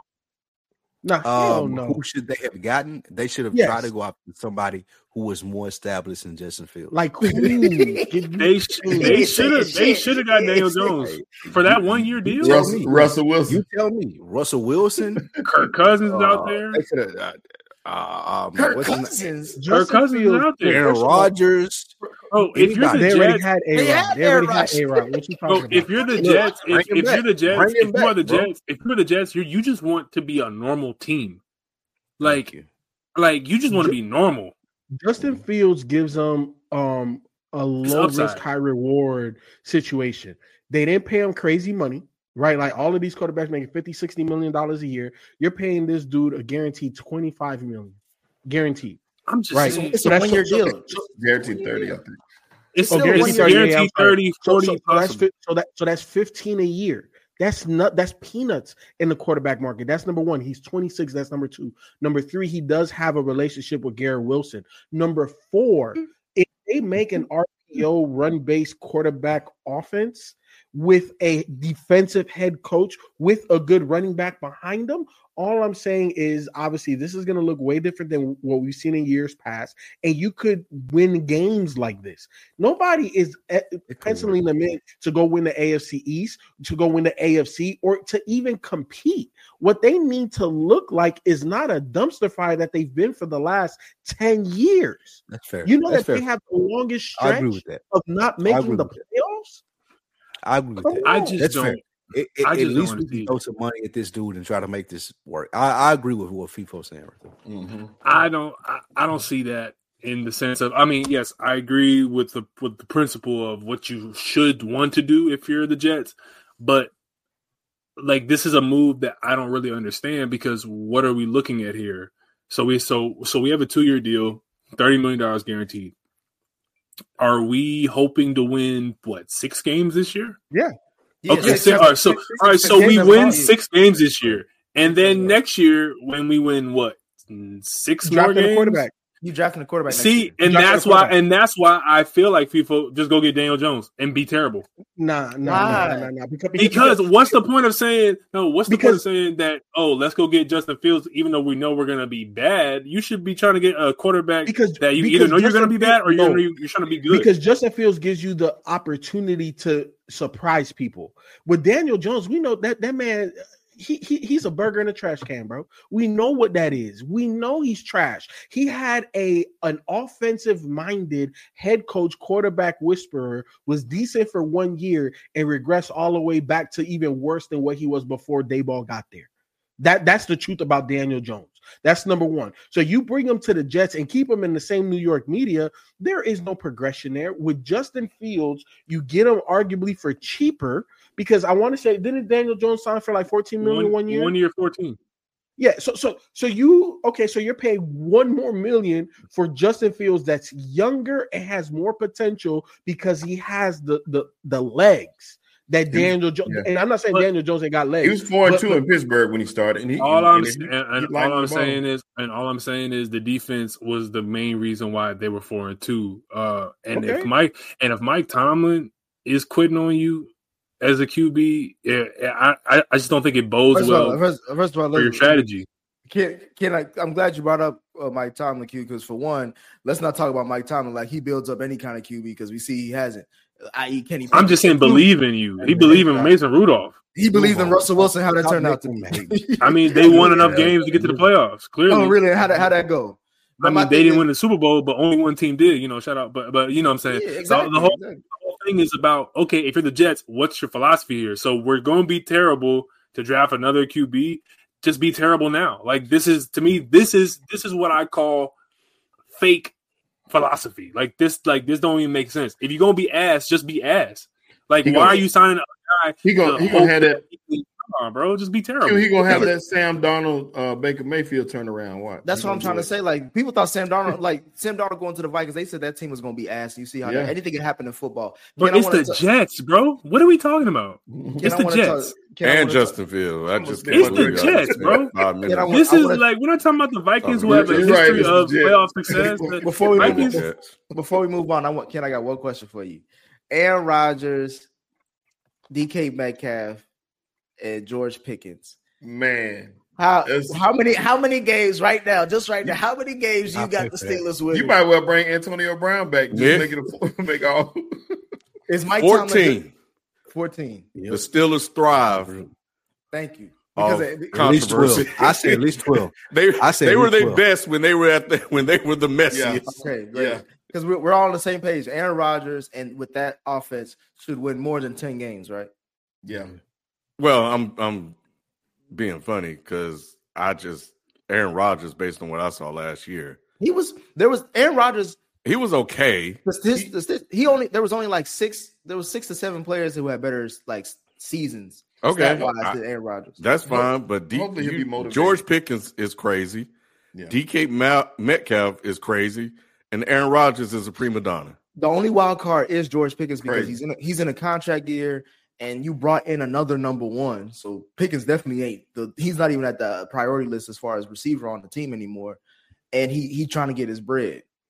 Nah, hell Um, no. Who should they have gotten? They should have Yes. tried to go after somebody who was more established than Justin Fields. Like who? Give me- They sh- they should have they should have got Daniel Jones for that one year deal. Tell Russell, me. Russell Wilson. You tell me, Russell Wilson. Kirk Cousins is out uh, there. They could have. Uh, uh, um, Kirk what's his name? Cousins. Kirk Justin Cousins is Fields- out there. Aaron First of all, Rodgers. Oh, if you're Anybody. They the already Jets, had A They Rod. had They already Aaron had A Rod. What you oh, talking if about? you're the Look, Jets, bring if, him if back. you're the Jets, Bring him if you are the back, bro. Jets, if you're the Jets, you you just want to be a normal team. Thank Like you. like you just want to be normal. Justin Fields gives them um a low risk, upside. high reward situation. They didn't pay him crazy money, right? Like all of these quarterbacks making fifty, sixty million dollars a year. You're paying this dude a guaranteed twenty-five million. Guaranteed. I'm just Right. saying, It's So a that's- one year so- deal. Guaranteed thirty, I think. it's Oh, still guaranteed it's thirty, yeah, I'm guaranteed sorry. thirty, So, forty so, so that's possible. fi- so that so that's fifteen a year. That's not that's peanuts in the quarterback market. That's number one. He's twenty-six. That's number two. Number three, he does have a relationship with Garrett Wilson. Number four, if they make an R P O run-based quarterback offense, with a defensive head coach with a good running back behind them. All I'm saying is, obviously, this is going to look way different than what we've seen in years past, and you could win games like this. Nobody is penciling them in to go win the A F C East, to go win the A F C, or to even compete. What they need to look like is not a dumpster fire that they've been for the last ten years. That's fair. You know That's that fair. they have the longest I stretch agree with that. of not making the playoffs. I agree with Come that. on. I just That's don't. fair. It, it, I at just don't least wanna we can see throw it. some money at this dude and try to make this work. I, I agree with what FIFO's saying. Right there. Mm-hmm. I don't. I, I don't see that in the sense of. I mean, yes, I agree with the with the principle of what you should want to do if you're the Jets, but like this is a move that I don't really understand because what are we looking at here? So we so so we have a two year deal, thirty million dollars guaranteed. Are we hoping to win what six games this year? Yeah. Okay, six, so, seven, all right, so six, six, all right, six so we games win about- six games this year, and then next year when we win what six more Drafting a games, quarterback. You drafting a quarterback. see, next and Drafting a that's why, quarterback. and that's why I feel like FIFA just go get Daniel Jones and be terrible. Nah, nah, Why? nah, nah, nah. Because, Because what's the point of saying no? What's the point of Because- saying that? Oh, let's go get Justin Fields, even though we know we're gonna be bad. You should be trying to get a quarterback Because- that you because either know you're Justin gonna be bad or Fields- you're, no. you're trying to be good. Because Justin Fields gives you the opportunity to surprise people. With Daniel Jones, we know that that man, he, he he's a burger in a trash can, bro. We know what that is. We know he's trash. He had a an offensive minded head coach, quarterback whisperer, was decent for one year and regressed all the way back to even worse than what he was before Dayball got there. That that's the truth about Daniel Jones. That's number one. So you bring him to the Jets and keep him in the same New York media. There is no progression there. With Justin Fields, you get him arguably for cheaper because I want to say, didn't Daniel Jones sign for like fourteen million one, one year? One year, fourteen. Yeah. So so so you okay? So you're paying one more million for Justin Fields that's younger and has more potential because he has the the the legs. That Daniel Jones, yeah. and I'm not saying But- Daniel Jones ain't got legs. He was four and but- two but- in Pittsburgh when he started. And he, all and, I'm and and, he- and he all liked I'm the saying ball. is and all I'm saying is the defense was the main reason why they were four and two. Uh, and Okay. if Mike and if Mike Tomlin is quitting on you as a Q B, yeah, I I, I just don't think it bodes First of well all, first, first of all, for your let's- strategy. Can, can I? I'm glad you brought up uh, Mike Tomlin, Q, because for one, let's not talk about Mike Tomlin like he builds up any kind of Q B because we see he hasn't. that is, Kenny. I'm just saying, believe in you. He believe in Mason Rudolph. He believes in Russell Wilson. How that Stop turned out to making be. him I mean, they won enough games to get to the playoffs. Clearly, Oh, really? How that how that go? I But my mean, they thing didn't is- win the Super Bowl, but only one team did. You know, shout out. But but you know what I'm saying. Yeah, So exactly, the whole, exactly. the whole thing is about okay. If you're the Jets, what's your philosophy here? So we're going to be terrible to draft another Q B. Just be terrible now. Like this is to me. This is this is what I call fake philosophy. Like this. Like this don't even make sense. If you're gonna be ass, just be ass. Like He why gonna- are you signing a guy? He gonna to he gonna hope have that. Come on, bro. Just be terrible. He gonna have that Sam Donald, uh, Baker Mayfield turnaround. What? That's He what I'm gonna trying do to it. say. Like people thought Sam Darnold, like Sam Darnold going to the Vikings, they said that team was going to be ass. You see how Yeah. that, anything can happen in football. But Ken, I it's wanna the ta- Jets, bro. What are we talking about? Ken, It's I the wanna ta- Jets. Ken, I And wanna ta- Justin Fields. I just It's can't the believe y'all Jets, just bro. spent Five minutes. Ken, I want- This I is wanna- like we're not talking about the Vikings who You're have a right, history it's the of Jets. playoff success. The Before we Vikings, move, Jets. before we move on, I want Ken. I got one question for you. Aaron Rodgers, D K Metcalf, and George Pickens. Man, How That's- how many how many games right now? Just right now, how many games you I got pick the that. Steelers winning? you might well bring Antonio Brown back. Just Yeah. make it a, make all. Is Mike Tomlin fourteen. fourteen. The Steelers thrive. Thank you. Of Because it- At least twelve. controversy. I say at least twelve. They I say they at were least their twelve. best when they were at the when they were the messiest. Okay, great. Yeah. Because we're, we're all on the same page. Aaron Rodgers and with that offense should win more than ten games, right? Yeah, Well, I'm I'm being funny because I just Aaron Rodgers based on what I saw last year. He was there was Aaron Rodgers. He was okay. The, his, the, st- he only there was only like six. There was six to seven players who had better like seasons. Okay. stat-wise I- than Aaron Rodgers. That's fine, but D, Hopefully he'll you- be motivated. George Pickens is crazy. yeah. D K Ma- Metcalf is crazy, and Aaron Rodgers is a prima donna. The only wild card is George Pickens because Crazy. he's in a, he's in a contract year, and you brought in another number one. So Pickens definitely ain't the. He's not even at the priority list as far as receiver on the team anymore, and he he trying to get his bread.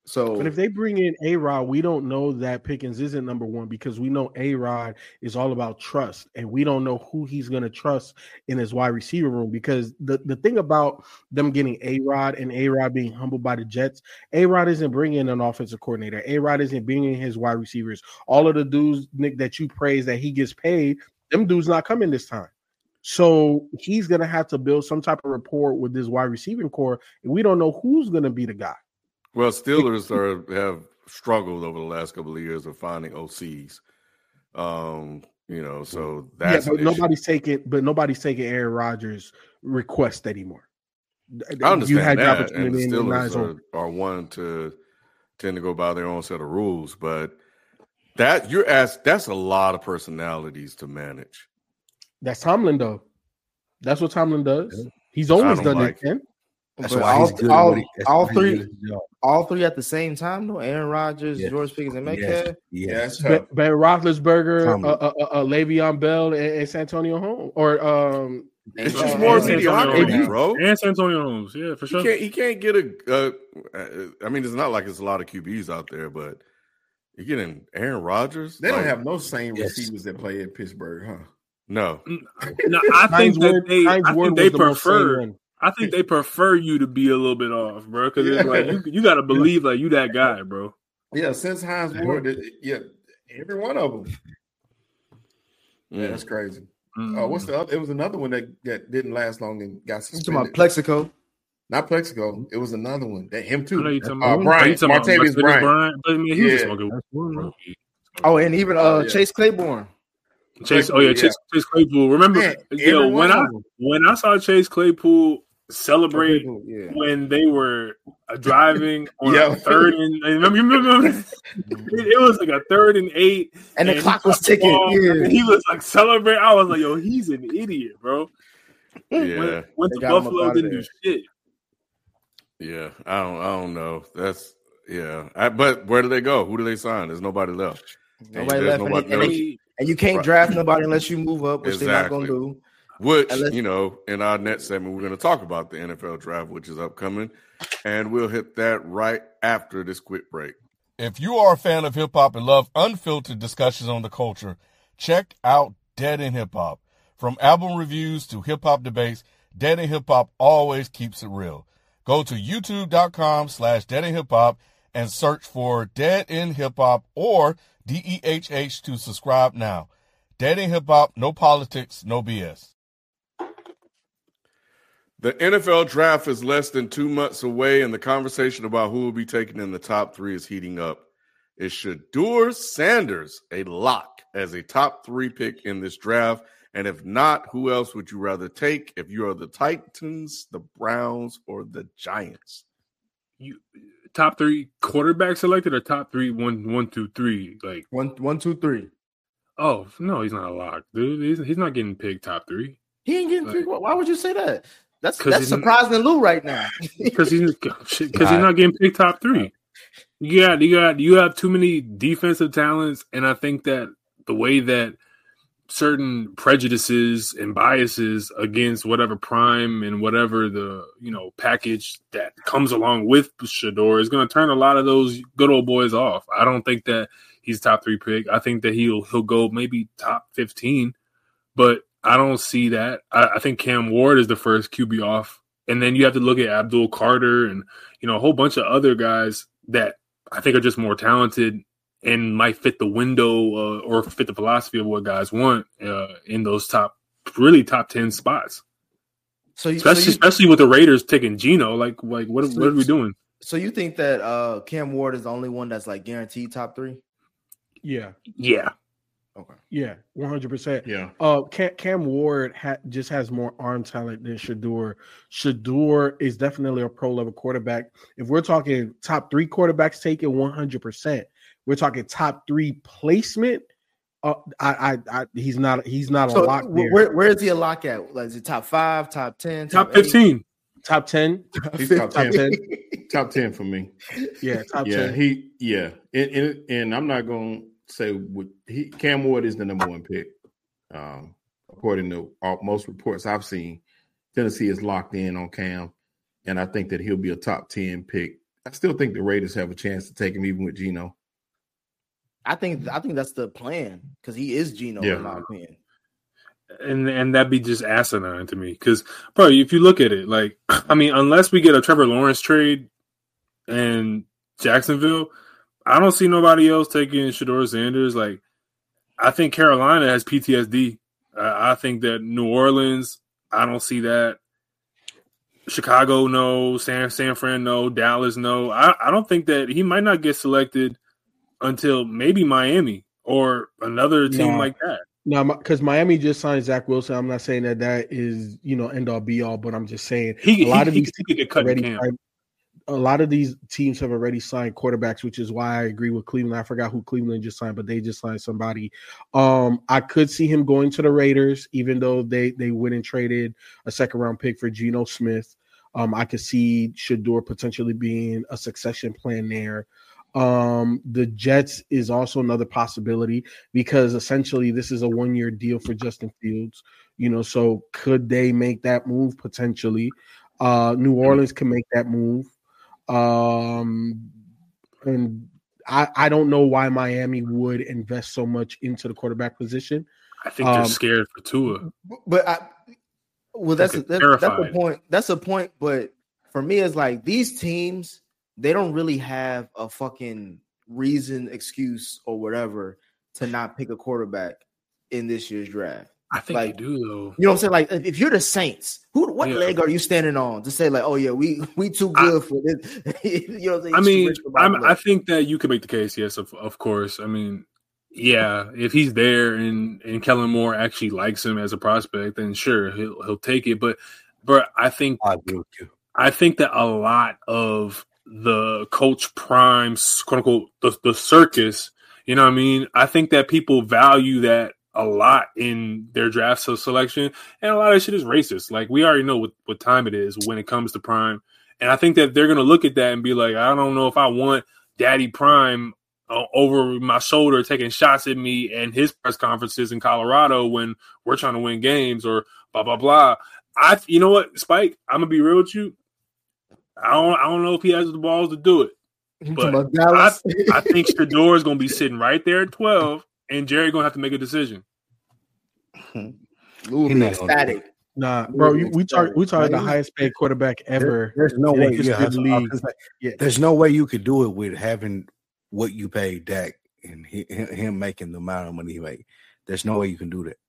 So, but if they bring in A-Rod, we don't know that Pickens isn't number one because we know A-Rod is all about trust, and we don't know who he's going to trust in his wide receiver room. Because the, the thing about them getting A-Rod and A-Rod being humbled by the Jets, A-Rod isn't bringing an offensive coordinator. A-Rod isn't bringing his wide receivers. All of the dudes, Nick, that you praise that he gets paid, them dudes not coming this time. So he's going to have to build some type of rapport with this wide receiving core, and we don't know who's going to be the guy. Well, Steelers are have struggled over the last couple of years of finding O Cs. Um, you know, so that's yeah, but nobody's taking, but nobody's taking Aaron Rodgers' request anymore. I understand you had that, the and the Steelers are, are one to tend to go by their own set of rules, but that you're asked, that's a lot of personalities to manage. That's Tomlin, though. That's what Tomlin does. He's always done like it, Ken. That's but why all, he's good. all, He, all three, all three at the same time, though. Aaron Rodgers, yes. George Pickens, and Metcalf. Yes. yes. Ben, ben Roethlisberger, uh, uh, uh, Le'Veon Bell, and, and Santonio Holmes, or um, it's uh, just more and mediocrity, bro. And Santonio Holmes, yeah, for sure. He can't, he can't get a. Uh, I mean, it's not like it's a lot of Q Bs out there, but you're getting Aaron Rodgers. They like, don't have no same yes. receivers that play in Pittsburgh, huh? No, no. I think that they, I think they prefer. The I think they prefer you to be a little bit off, bro. Because yeah. it's like you, you got to believe like you that guy, bro. Yeah, since Hines Ward, yeah, every one of them. Yeah, that's crazy. Mm. Uh, what's the other? It was another one that, that didn't last long and got suspended. You talking about Plexico? Not Plexico. It was another one. That him too. Uh, uh, Bryant, Martavis Bryant. Bryant. But, I mean, he yeah. was a oh, and even uh, oh, yeah. Chase Claiborne. Chase, oh yeah, yeah. Chase, Chase Claypool. Remember, Man, yo, when I when I saw Chase Claypool celebrate Claypool, yeah. when they were driving on yeah. a third and remember, remember it, it was like a third and eight, and, and the clock was ticking. Yeah. And he was like celebrating. I was like, yo, he's an idiot, bro. Yeah, went, went to Buffalo, didn't do shit. Yeah, I don't, I don't know. That's yeah, I, but where do they go? Who do they sign? There's nobody left. Nobody left, nobody, and, they, and you can't draft nobody unless you move up, which exactly. they're not going to do. Which, unless, you know, in our next segment, we're going to talk about the N F L draft, which is upcoming, and we'll hit that right after this quick break. If you are a fan of hip hop and love unfiltered discussions on the culture, check out Dead End Hip Hop. From album reviews to hip hop debates, Dead End Hip Hop always keeps it real. Go to youtube.com slash Dead End Hip Hop and search for Dead End Hip Hop or D E H H to subscribe now. Dead End Hip Hop, no politics, no B S. The N F L draft is less than two months away, and the conversation about who will be taken in the top three is heating up. Is Shedeur Sanders a lock as a top three pick in this draft? And if not, who else would you rather take if you are the Titans, the Browns, or the Giants? You top three quarterback selected or top three one one two three like one one two three. Oh no, he's not a lock, dude. He's, he's not getting picked top three. He ain't getting like, picked. Why would you say that? That's that's surprising Lou right now. Because he's because he's not getting picked top three. You got you got you have too many defensive talents, and I think that the way that certain prejudices and biases against whatever prime and whatever the you know package that comes along with Shedeur is going to turn a lot of those good old boys off. I don't think that he's top three pick. I think that he'll he'll go maybe top fifteen, but I don't see that. I, I think Cam Ward is the first Q B off, and then you have to look at Abdul Carter and you know a whole bunch of other guys that I think are just more talented and might fit the window uh, or fit the philosophy of what guys want uh, in those top, really top ten spots. So, you, especially, so you, especially with the Raiders taking Geno, like, like what, so, what are we doing? So you think that uh, Cam Ward is the only one that's like guaranteed top three? Yeah. Yeah. Okay. Yeah, one hundred percent. Yeah. Uh, Cam, Cam Ward ha- just has more arm talent than Shedeur. Shedeur is definitely a pro level quarterback. If we're talking top three quarterbacks taken, one hundred percent. We're talking top three placement. Uh, I, I, I, he's not, he's not so a lock there. Where, where is he a lock at? Like, is it top five, top ten, top, top fifteen, top ten? He's top ten. Top ten. Top ten for me. Yeah, top yeah, ten. He, yeah, and, and, and I'm not going to say what he. Cam Ward is the number one pick, um, according to all, most reports I've seen. Tennessee is locked in on Cam, and I think that he'll be a top ten pick I still think the Raiders have a chance to take him even with Geno. I think I think that's the plan because he is Geno Yeah. in my opinion. And and that'd be just asinine to me because, bro, if you look at it, like, I mean, unless we get a Trevor Lawrence trade and Jacksonville, I don't see nobody else taking Shedeur Sanders. Like, I think Carolina has P T S D. Uh, I think that New Orleans, I don't see that. Chicago, no. San San Fran, no. Dallas, no. I, I don't think that he might not get selected until maybe Miami or another team No. like that. No, because Miami just signed Zach Wilson. I'm not saying that that is, you know, end all be all, but I'm just saying He, a lot he, of he, these he could get cut in already camp. signed, a lot of these teams have already signed quarterbacks, which is why I agree with Cleveland. I forgot who Cleveland just signed, but they just signed somebody. Um, I could see him going to the Raiders, even though they they went and traded a second round pick for Geno Smith. Um, I could see Shedeur potentially being a succession plan there. Um, the Jets is also another possibility because essentially this is a one-year deal for Justin Fields, you know, so could they make that move potentially? Uh, New Orleans can make that move. Um, and I, I don't know why Miami would invest so much into the quarterback position. I think they're Um, scared for Tua. But I, well, that's a, Fucking that's, that's a terrified. point. That's a point. But for me, it's like these teams, they don't really have a fucking reason, excuse, or whatever to not pick a quarterback in this year's draft. I think Like, they do, though. You know what I'm saying? Like, if if you're the Saints, who what Yeah. leg are you standing on to say like, oh yeah, we we too good for this? You know what I'm saying? I You're too mean, rich for my I'm, blood. I think that you could make the case, yes, of, of course. I mean, yeah, if he's there and, and Kellen Moore actually likes him as a prospect, then sure, he'll he'll take it. But, but I think I agree with you. I think that a lot of the Coach Prime's quote unquote the, the circus, you know what I mean? I think that people value that a lot in their draft so- selection, and a lot of shit is racist. Like, we already know what, what time it is when it comes to Prime. And I think that they're going to look at that and be like, I don't know if I want Daddy Prime uh, over my shoulder taking shots at me and his press conferences in Colorado when we're trying to win games or blah, blah, blah. I, you know what, Spike, I'm going to be real with you. I don't, I don't know if he has the balls to do it. But About I, Dallas. I think Shedeur is going to be sitting right there at twelve, and Jerry going to have to make a decision. Lou He be not gonna do ecstatic. Nah, bro, you, we talk we talking the Right. highest paid quarterback ever. There- there's no in way. the history Yeah, of the I was- I was league. gonna say, Yeah. there's no way you could do it with having what you paid Dak and he, him making the amount of money he made. There's no way you can do that.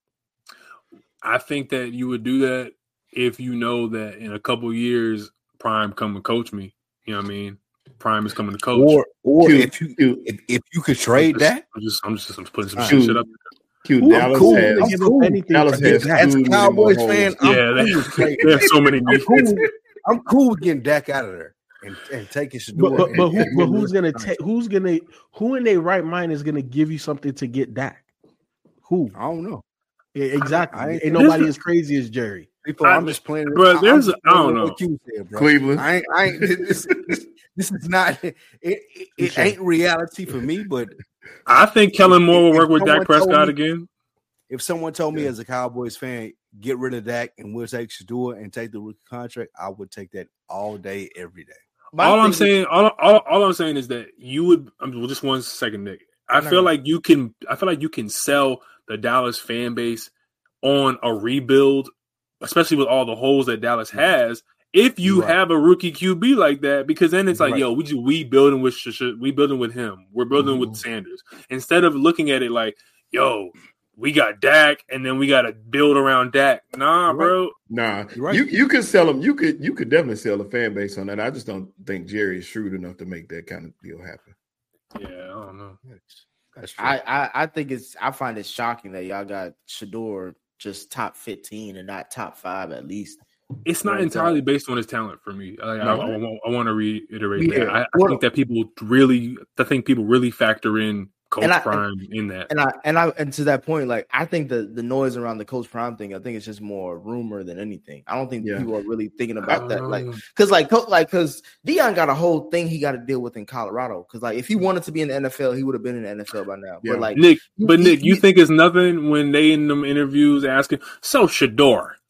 I think that you would do that if you know that in a couple years, Prime come and coach me. You know what I mean? Prime is coming to coach. Or or Q, if you Q, if, if you could trade I'm just, that, I'm just, I'm just, I'm putting some All shit, right. shit up. Q, Ooh, I'm Dallas cool. has I'm Give cool. him anything. Dallas for has Dak. as a two Cowboys minimum fan, holes. I'm Yeah, cool they, with trading they have that. so many I'm needs. cool. With, I'm cool with getting Dak out of there and, and taking Shedeur. But but, but, and, who, and but getting who's rid gonna of take? Who's gonna? Who in their right mind is gonna give you something to get Dak? Who? I don't know. Yeah, exactly. I ain't- Ain't This nobody is- as crazy as Jerry. People, I- I'm just playing. bro, I- I'm there's- just I don't playing know. what you said, bro. Cleveland. I ain't. I ain't this, this, this is not. It, it, it Sure. ain't reality for me. But I think Kellen Moore will If work with someone Dak told Prescott me- again. if someone told me as a Cowboys fan, get rid of Dak and we'll take Shedeur and take the rookie contract, I would take that all day, every day. My all I'm thing is- saying, all, all, all I'm saying is that you would. I mean, well, just one second, Nick. I No, feel no. like you can. I feel like you can sell the Dallas fan base on a rebuild, especially with all the holes that Dallas has. If you Right. have a rookie Q B like that, because then it's like, Right. yo, we just we building with Sh- Sh- we building with him. We're building with Mhm. Sanders instead of looking at it like, yo, we got Dak and then we got to build around Dak. Nah, You're right. bro. Nah, You're right. you you could sell them. You could you could definitely sell a fan base on that. I just don't think Jerry is shrewd enough to make that kind of deal happen. Yeah, I don't know. That's true. I, I I think it's I find it shocking that y'all got Shedeur just top fifteen and not top five at least. It's not Right, entirely right. based on his talent for me. Like, No. I, I, I want to reiterate Yeah. that. I, I Well- think that people really, I think people really factor in Coach And I- Prime in that. And I and I and to that point, like I think the the noise around the Coach Prime thing, I think it's just more rumor than anything. I don't think Yeah. people are really thinking about that, like Uh, because like co- like because Dion got a whole thing he got to deal with in Colorado. Because like if he wanted to be in the N F L, he would have been in the N F L by now. Yeah. But like Nick, but he- Nick, you he- think it's nothing when they in them interviews asking, so Shedeur,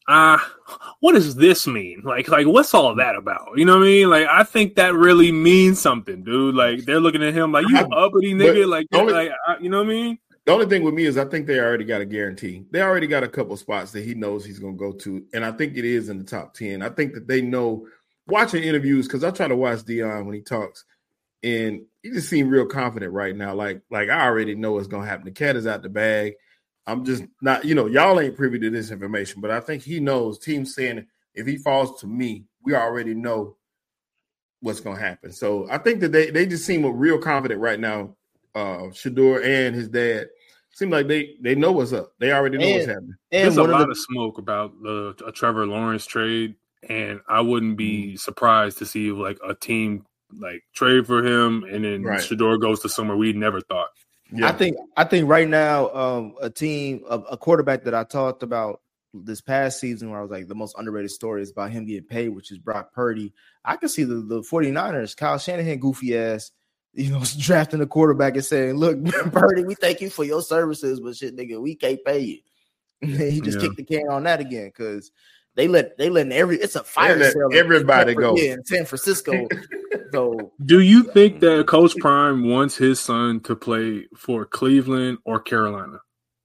ah, uh, what does this mean? Like, like what's all that about? You know what I mean? Like, I think that really means something, dude. Like, they're looking at him like, you uppity nigga. Like, only, like I, you know what I mean? The only thing with me is I think they already got a guarantee. They already got a couple spots that he knows he's going to go to, and I think it is in the top ten. I think that they know, watching interviews, because I try to watch Deion when he talks, and he just seems real confident right now. Like, like I already know what's going to happen. The cat is out the bag. I'm just not, you know, y'all ain't privy to this information, but I think he knows, team's saying, if he falls to me, we already know what's going to happen. So I think that they, they just seem real confident right now. Uh, Shedeur and his dad seem like they, they know what's up. They already know and, what's happening. There's a lot of, the, of smoke about the a Trevor Lawrence trade, and I wouldn't be mm-hmm. surprised to see like a team like trade for him, and then right. Shedeur goes to somewhere we never thought. Yeah. I think I think right now um, a team, a, a quarterback that I talked about this past season where I was like the most underrated story is about him getting paid, which is Brock Purdy. I could see the, the 49ers, Kyle Shanahan, goofy ass, you know, drafting a quarterback and saying, look, Purdy, we thank you for your services, but shit, nigga, we can't pay you. And he just yeah. kicked the can on that again because they let they letting every it's a fire sale. Everybody go yeah, in San Francisco. So, do you think that Coach Prime wants his son to play for Cleveland or Carolina?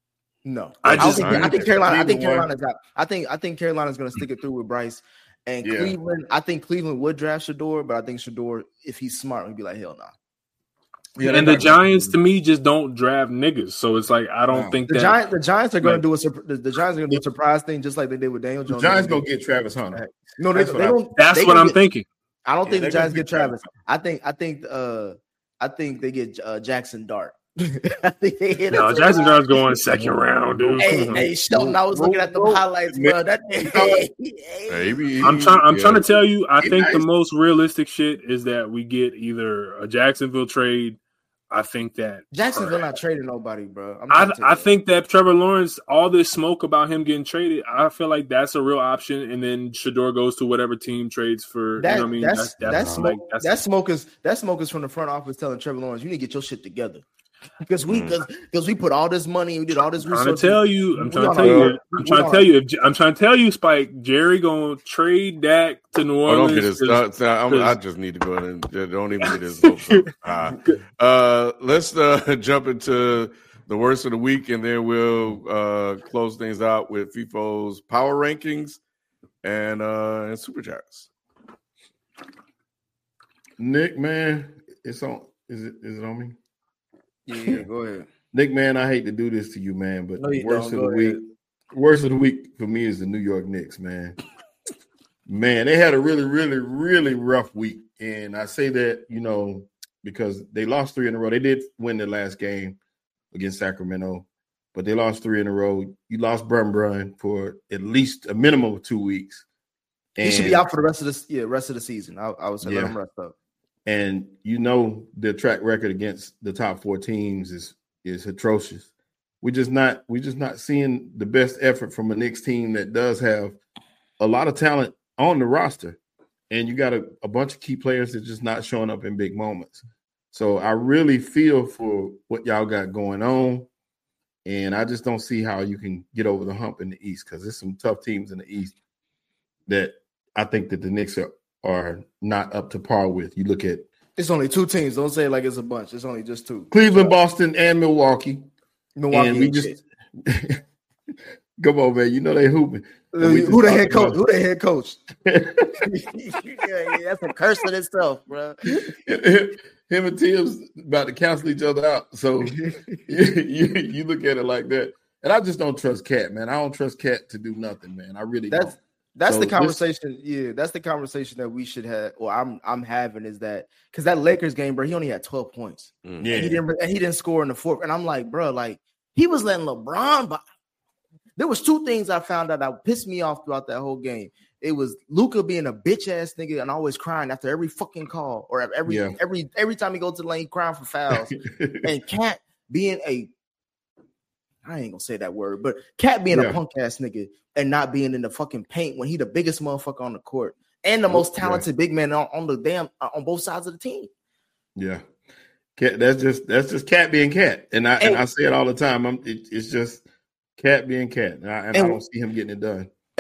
No, I just I, think, I think Carolina. I think Carolina's got. I think I think Carolina's going to stick it through with Bryce and yeah. Cleveland. I think Cleveland would draft Shedeur, but I think Shedeur, if he's smart, would be like hell no. Nah. Yeah, and the Giants, to me, just don't draft niggas. So it's like I don't no. think the that Giants. The Giants are going like, to do a. The, the Giants are going to do a surprise thing, just like they did with Daniel Jones. The Giants going to get Travis Hunter. No, they, they don't. That's they what I'm get, thinking. I don't yeah, think the Giants get Travis. Travis. I think. I think. Uh, I think they get uh, Jackson Dart. I think they hit no, Jackson Dart's going second round, dude. Hey, hey, Shelton, I was looking at the highlights, bro. That, hey, hey. I'm trying. I'm yeah. trying to tell you. I think nice. the most realistic shit is that we get either a Jacksonville trade. I think that Jacksonville not trading nobody, bro. I I think that Trevor Lawrence, all this smoke about him getting traded, I feel like that's a real option. And then Shedeur goes to whatever team trades for. That, you know what I mean? That's that's, that's, that's smoke. Like, that's that smoke is that smoke is from the front office telling Trevor Lawrence, you need to get your shit together. Because we because because we put all this money, we did all this research. I'm trying to tell you, I'm trying to tell you, I'm trying to tell you, I'm trying to tell you, Spike, Jerry gonna trade Dak to New Orleans. Oh, don't get his thoughts. I just need to go ahead and don't even get his hopes up. Uh, uh, let's uh, jump into the worst of the week, and then we'll uh, close things out with FIFO's power rankings and uh, and super chats. Nick, man, it's on. Is it? Is it on me? Yeah, go ahead. Nick, man, I hate to do this to you, man, but no, the worst of the week, worst of the week for me is the New York Knicks, man. Man, they had a really, really, really rough week. And I say that, you know, because they lost three in a row. They did win their last game against Sacramento, but they lost three in a row. You lost Brun Brun for at least a minimum of two weeks. And he should be out for the rest of the yeah, rest of the season. I, I would say yeah. let him rest up. And you know the track record against the top four teams is is atrocious. We're just not we're just not seeing the best effort from a Knicks team that does have a lot of talent on the roster, and you got a, a bunch of key players that just not showing up in big moments. So I really feel for what y'all got going on, and I just don't see how you can get over the hump in the East because there's some tough teams in the East that I think that the Knicks are. are not up to par with. You look at it's only two teams. Don't say it like it's a bunch. It's only just two. Cleveland, Boston, and Milwaukee. Milwaukee. And we just come on, man. You know they hooping. Uh, who the head coach? Who the head coach? yeah, yeah, that's a curse in itself, bro. Him and Tim's about to cancel each other out. So you, you, you look at it like that. And I just don't trust Cat, man. I don't trust Cat to do nothing, man. I really that's, don't. That's so the conversation. This, yeah, that's the conversation that we should have, or I'm I'm having is that because that Lakers game, bro, he only had twelve points. Mm. Yeah, and he didn't and he didn't score in the fourth. And I'm like, bro, like he was letting LeBron. But there was two things I found out that pissed me off throughout that whole game. It was Luka being a bitch ass nigga and always crying after every fucking call or every yeah. every every time he goes to the lane crying for fouls, and Cat being a I ain't gonna say that word, but Cat being yeah. a punk ass nigga and not being in the fucking paint when he the biggest motherfucker on the court and the most talented yeah. big man on, on the damn on both sides of the team. Yeah, Cat. That's just that's just Cat being Cat, and I and, and I say it all the time. I'm it, it's just Cat being Cat, and, I, and, and I don't see him getting it done.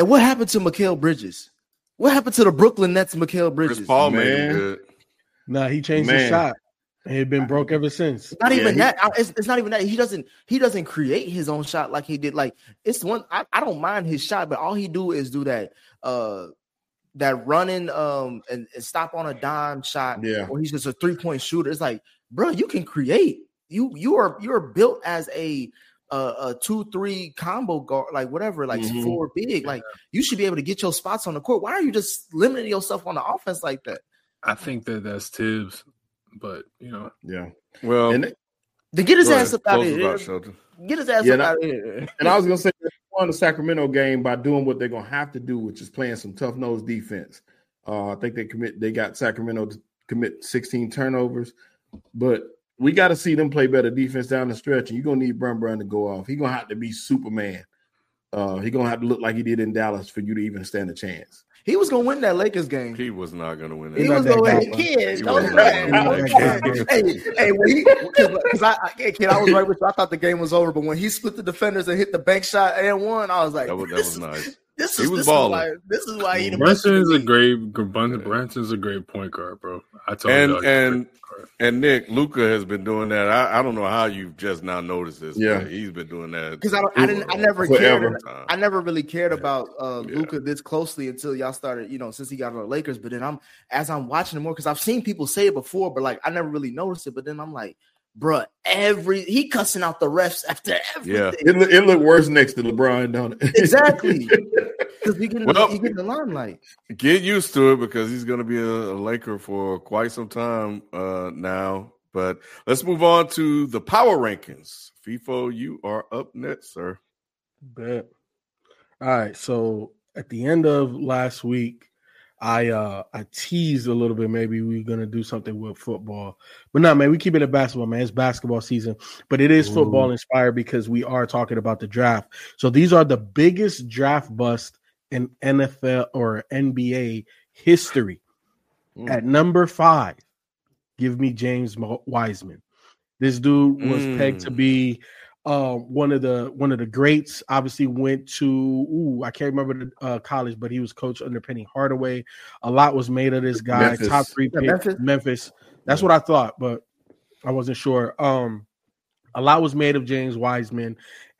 And what happened to Mikal Bridges? What happened to the Brooklyn Nets, Mikal Bridges? Chris Paul made Man. him good. Nah, he changed Man. his shot. And it been broke ever since. Not even Yeah, that. It's, it's not even that. He doesn't. He doesn't create his own shot like he did. Like it's one. I, I don't mind his shot, but all he do is do that. Uh, that running um and, and stop on a dime shot. Yeah. Or he's just a three point shooter. It's like, bro, you can create. You you are you are built as a a, a two three combo guard, like whatever, like Mhm. four big. Like you should be able to get your spots on the court. Why are you just limiting yourself on the offense like that? I think that that's Tibbs, but you know, Yeah. Well, And To get his go ass ahead. up out of Close us here. out, Shelton. Get his ass Yeah, up and I- out of here. And I was gonna say they won the Sacramento game by doing what they're gonna have to do, which is playing some tough nose defense. Uh, I think they commit. They got Sacramento to commit sixteen turnovers, but we got to see them play better defense down the stretch. And you're gonna need Brun Brun to go off. He's gonna have to be Superman. Uh, he's gonna have to look like he did in Dallas for you to even stand a chance. He was gonna win that Lakers game. He was not going to win He it. not was that gonna win. guy, Kid, He don't wasn't do gonna that. win Don't that do game. that. Hey, hey, when he, because I, I, kid, I was right with you. I thought the game was over, but when he split the defenders and hit the bank shot and won, I was like, That was, that this was is- nice. This He is was this balling. is why this is why he the best. Brunson's in a the great Brunson's a great point guard, bro. I told And you. and and Nick Luka has been doing that. I, I don't know how you've just now noticed this. Yeah. but he's been doing that because I, don't- I didn't I never Forever. cared. I never really cared about uh, Yeah. Luka this closely until y'all started, you know, since he got on the Lakers. But then I'm as I'm watching him more because I've seen people say it before, but like I never really noticed it. But then I'm like, bruh, every he cussing out the refs after everything. Yeah. It, look- it looked worse next to LeBron, don't it? Exactly. Because we get Well- you get in the limelight. Get used to it because he's going to be a, a Laker for quite some time uh, now. But let's move on to the power rankings. FIFO, you are up next, sir. Bet. All right. So at the end of last week, I uh I teased a little bit. Maybe we're gonna do something with football, but no, man. We keep it at basketball, man. It's basketball season, but it is football inspired because we are talking about the draft. So these are the biggest draft bust in N F L or N B A history. Mm. At number five, give me James Mo- Wiseman. This dude was Mm. pegged to be uh, one of the one of the greats. Obviously, went to ooh, I can't remember the uh, college, but he was coached under Penny Hardaway. A lot was made of this guy. Memphis. Top three Yeah, pick, Memphis. Memphis. That's what I thought, but I wasn't sure. Um, a lot was made of James Wiseman,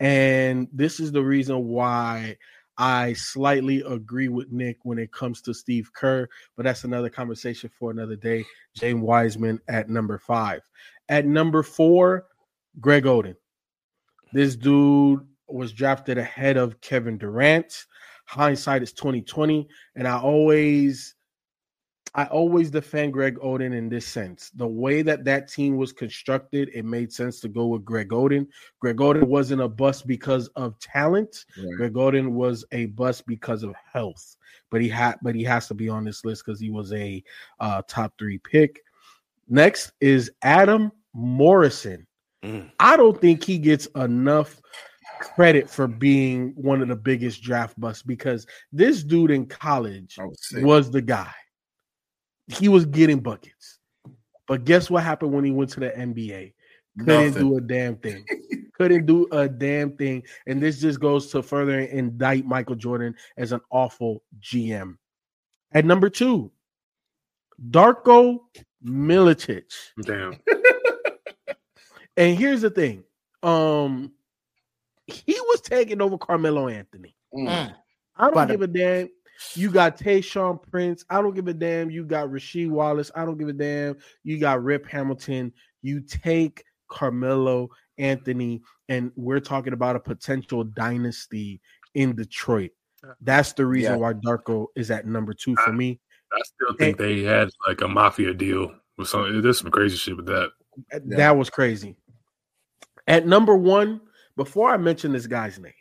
and this is the reason why I slightly agree with Nick when it comes to Steve Kerr, but that's another conversation for another day. James Wiseman at number five. At number four, Greg Oden. This dude was drafted ahead of Kevin Durant. Hindsight is twenty twenty, and I always I always defend Greg Oden in this sense. The way that that team was constructed, it made sense to go with Greg Oden. Greg Oden wasn't a bust because of talent. Right. Greg Oden was a bust because of health. But he had, but he has to be on this list because he was a uh, top three pick. Next is Adam Morrison. Mm. I don't think he gets enough credit for being one of the biggest draft busts because this dude in college I would say. was the guy. He was getting buckets. But guess what happened when he went to the N B A? Couldn't Nothing. do a damn thing. Couldn't do a damn thing. And this just goes to further indict Michael Jordan as an awful G M. At number two, Darko Milicic. Damn. And here's the thing. Um, he was taking over Carmelo Anthony. Mm. I don't But- give a damn. You got Tayshaun Prince. I don't give a damn. You got Rasheed Wallace. I don't give a damn. You got Rip Hamilton. You take Carmelo Anthony, and we're talking about a potential dynasty in Detroit. That's the reason Yeah. why Darko is at number two for me. I still think they had like a mafia deal with some. There's some crazy shit with that. That was crazy. At number one, before I mention this guy's name,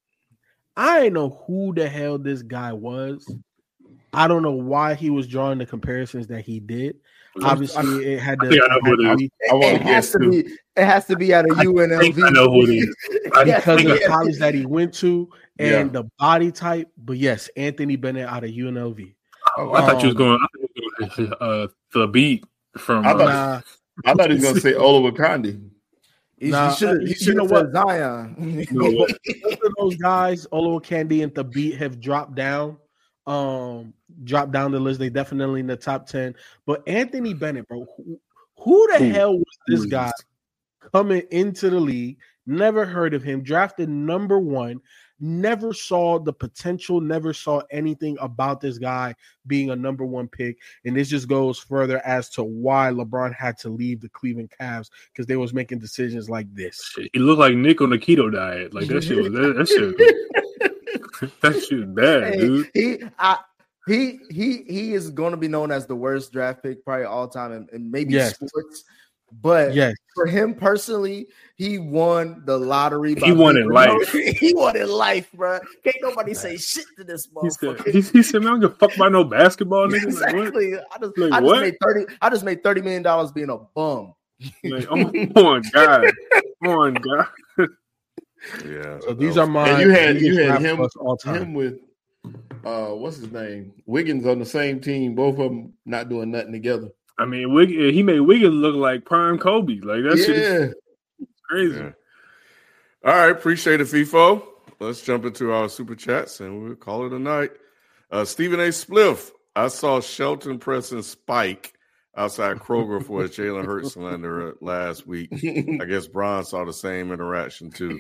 I didn't know who the hell this guy was. I don't know why he was drawing the comparisons that he did. Obviously, it had to, I think I know it who had it to is. be I want It to has guess to too. be. It has to be out of U N L V. I think I know who it is. I Yeah. because of the Yeah. college that he went to and Yeah. the body type. But yes, Anthony Bennett out of U N L V. Oh, I thought you was Um, going. I thought you was going uh, the beat from. I Uh, thought- Nah, I thought he was going to say Oliver Condi. He, Nah, he should uh, have you know said what? Zion. No, both of those guys, Olo Candy and Thabit, have dropped down. Um, dropped down the list. They definitely in the top ten. But Anthony Bennett, bro, who, who the Ooh, hell was this please. guy coming into the league? Never heard of him. Drafted number one. Never saw the potential. Never saw anything about this guy being a number one pick. And this just goes further as to why LeBron had to leave the Cleveland Cavs, because they was making decisions like this. He looked like Nick on the keto diet. Like that shit was that, that shit. That shit bad, Hey, dude. He, I, he, he, he is going to be known as the worst draft pick probably all time, and, and maybe Yes. sports. But Yes. for him personally, he won the lottery. by He won being in life. He won in life, bro. Can't nobody say shit to this He said, motherfucker. he, he said, man, I don't give a fuck about no basketball, nigga. Like, what? Exactly. I just, Like, I just what? made thirty. I just made thirty million dollars being a bum. Like, oh, come on, God. Come on, God. Yeah. So these are my And you had you biggest had draft him busts all time. him with uh what's his name? Wiggins on the same team, both of them not doing nothing together. I mean, Wig- he made Wiggins look like prime Kobe. Like that shit is Yeah. crazy. Yeah. All right, appreciate it, FIFO. Let's jump into our super chats and we'll call it a night. Uh, Stephen A. Spliff. I saw Shelton pressing Spike outside Kroger for a Jalen Hurts slander last week. I guess Bron saw the same interaction too.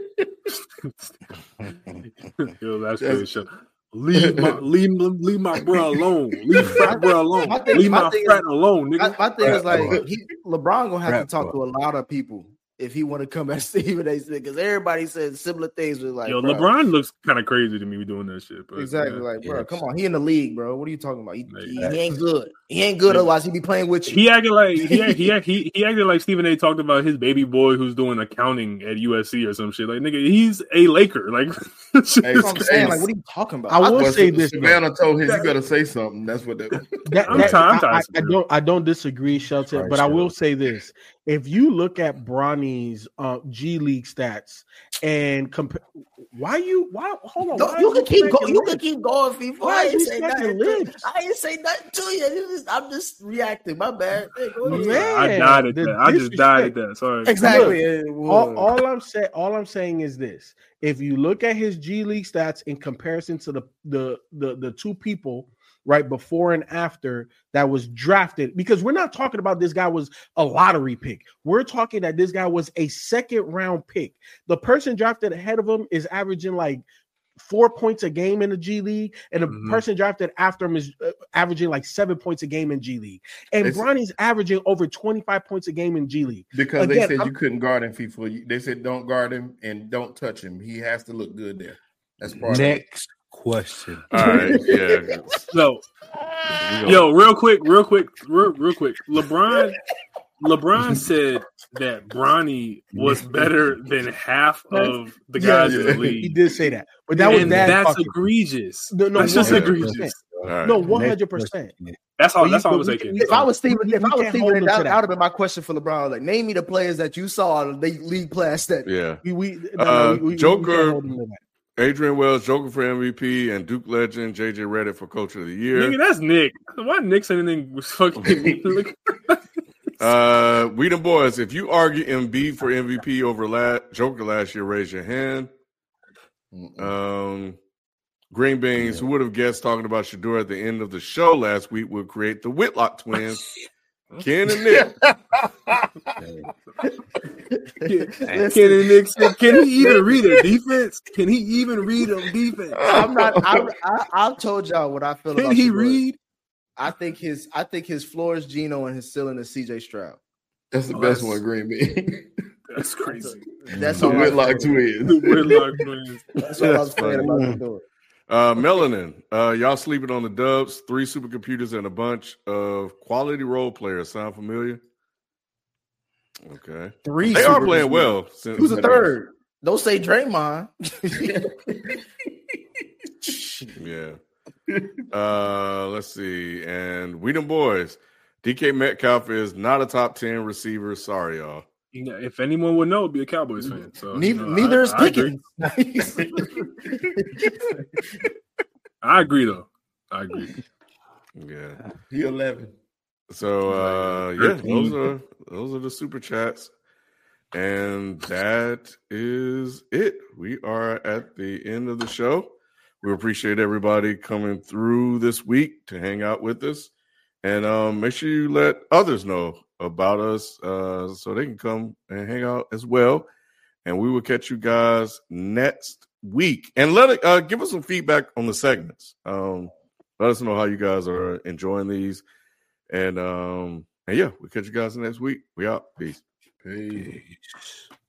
Yo, that's crazy shit. Leave my leave, leave my bro alone. Leave frat bro alone. My thing- leave my my, thing frat is- alone, My, nigga. my thing is Rap like he, LeBron gonna have Rap to talk to a lot of people if he want to come at Stephen A. Smith, because everybody said similar things. Was like, Yo, bro, LeBron looks kind of crazy to me doing that shit. But exactly yeah. like, bro, Yes. come on, he in the league, bro. What are you talking about? He, Like, he, he ain't good. He ain't good. Otherwise, he be playing with you. He acted like he act, he, act, he he acted like Stephen A. talked about his baby boy who's doing accounting at U S C or some shit. Like, nigga, he's a Laker. Like, That's what I'm saying. Like, what are you talking about? I will Well, say this. though. Savannah told him you better say something. That's what that That, I'm that- tired- I'm I- tired I, of I Spliff. don't I don't disagree, Shelton, Right, but I will Shelton. say this. If you look at Bronny's uh, G League stats and compare, why you why hold on? Don't- why you are can keep smacking going. You can lips? keep going, FIFA. Why I are ain't you say smacking nothing. To, lips? I ain't say nothing to you. You just- I'm just reacting. My bad. Hey, go ahead. Man, I died at the that. I just died at disrespect. that. Sorry. Exactly. It All, was. all I'm saying, all I'm saying is this: if you look at his G League stats in comparison to the the the, the two people right before and after that was drafted, because we're not talking about this guy was a lottery pick. We're talking that this guy was a second round pick. The person drafted ahead of him is averaging like four points a game in the G League, and the Mhm. person drafted after him is uh, averaging like seven points a game in G League. And It's- Bronny's averaging over twenty-five points a game in G League. because they Again, said I'm- you couldn't guard him, FIFA. They said don't guard him and don't touch him. He has to look good there. That's part of it. Next question. All right, yeah. So, We go. yo, real quick, real quick, real, real quick. LeBron, LeBron said that Bronny was better than half of the guys in the He league, did say that, but that was and bad. that's talking. egregious. No, no, that's just one hundred percent. egregious. All right. No, one hundred percent. That's all. But That's you- all I but was we saying. can- If I was Stephen, We- if we I was can't Stephen, hold that, him that to would that. have been my question for LeBron. Like, name me the players that you saw in the league players that. Yeah. We, we, no, Uh, no, we- we- we Joker- can't hold him to that. Adrian Wells, Joker for M V P, and Duke legend J J Redick for Coach of the Year. Nigga, that's Nick. Why Nick saying anything was fucking? Look, Uh, we the boys. If you argue Embiid for M V P over la- Joker last year, raise your hand. Um, Green Beans. Who would have guessed talking about Shador at the end of the show last week would create the Whitlock twins, Ken and Nick. Ken and Nick said, "Can he even read a defense? Can he even read a defense? I'm not. I, I, I've told y'all what I feel Can about. he Shador. read?" I think his. I think his floor is Geno and his ceiling is C J Stroud. That's the Oh, best that's- one, Green Bean. That's crazy. That's The all. I Whitlock feel. twins. The Whitlock twins. That's all I'm That's saying funny. about Shador. Uh, Melanin. Uh, y'all sleeping on the Dubs? Three supercomputers and a bunch of quality role players. Sound familiar? Okay. Three. They are super- playing well. Since, Who's the third? Don't say Draymond. Yeah. Uh, let's see. And we them boys. D K Metcalf is not a top ten receiver. Sorry, y'all. Yeah, if anyone would know, it'd be a Cowboys fan. So neither, you know, neither I, is I agree. Pickens. I agree, though. I agree. Yeah. He eleven. So uh, yeah, those are those are the super chats. And that is it. We are at the end of the show. We appreciate everybody coming through this week to hang out with us. And um, make sure you let others know about us uh, so they can come and hang out as well. And we will catch you guys next week. And let it, uh, give us some feedback on the segments. Um, let us know how you guys are enjoying these. And, um, and yeah, we'll catch you guys next week. We out. Peace. Peace.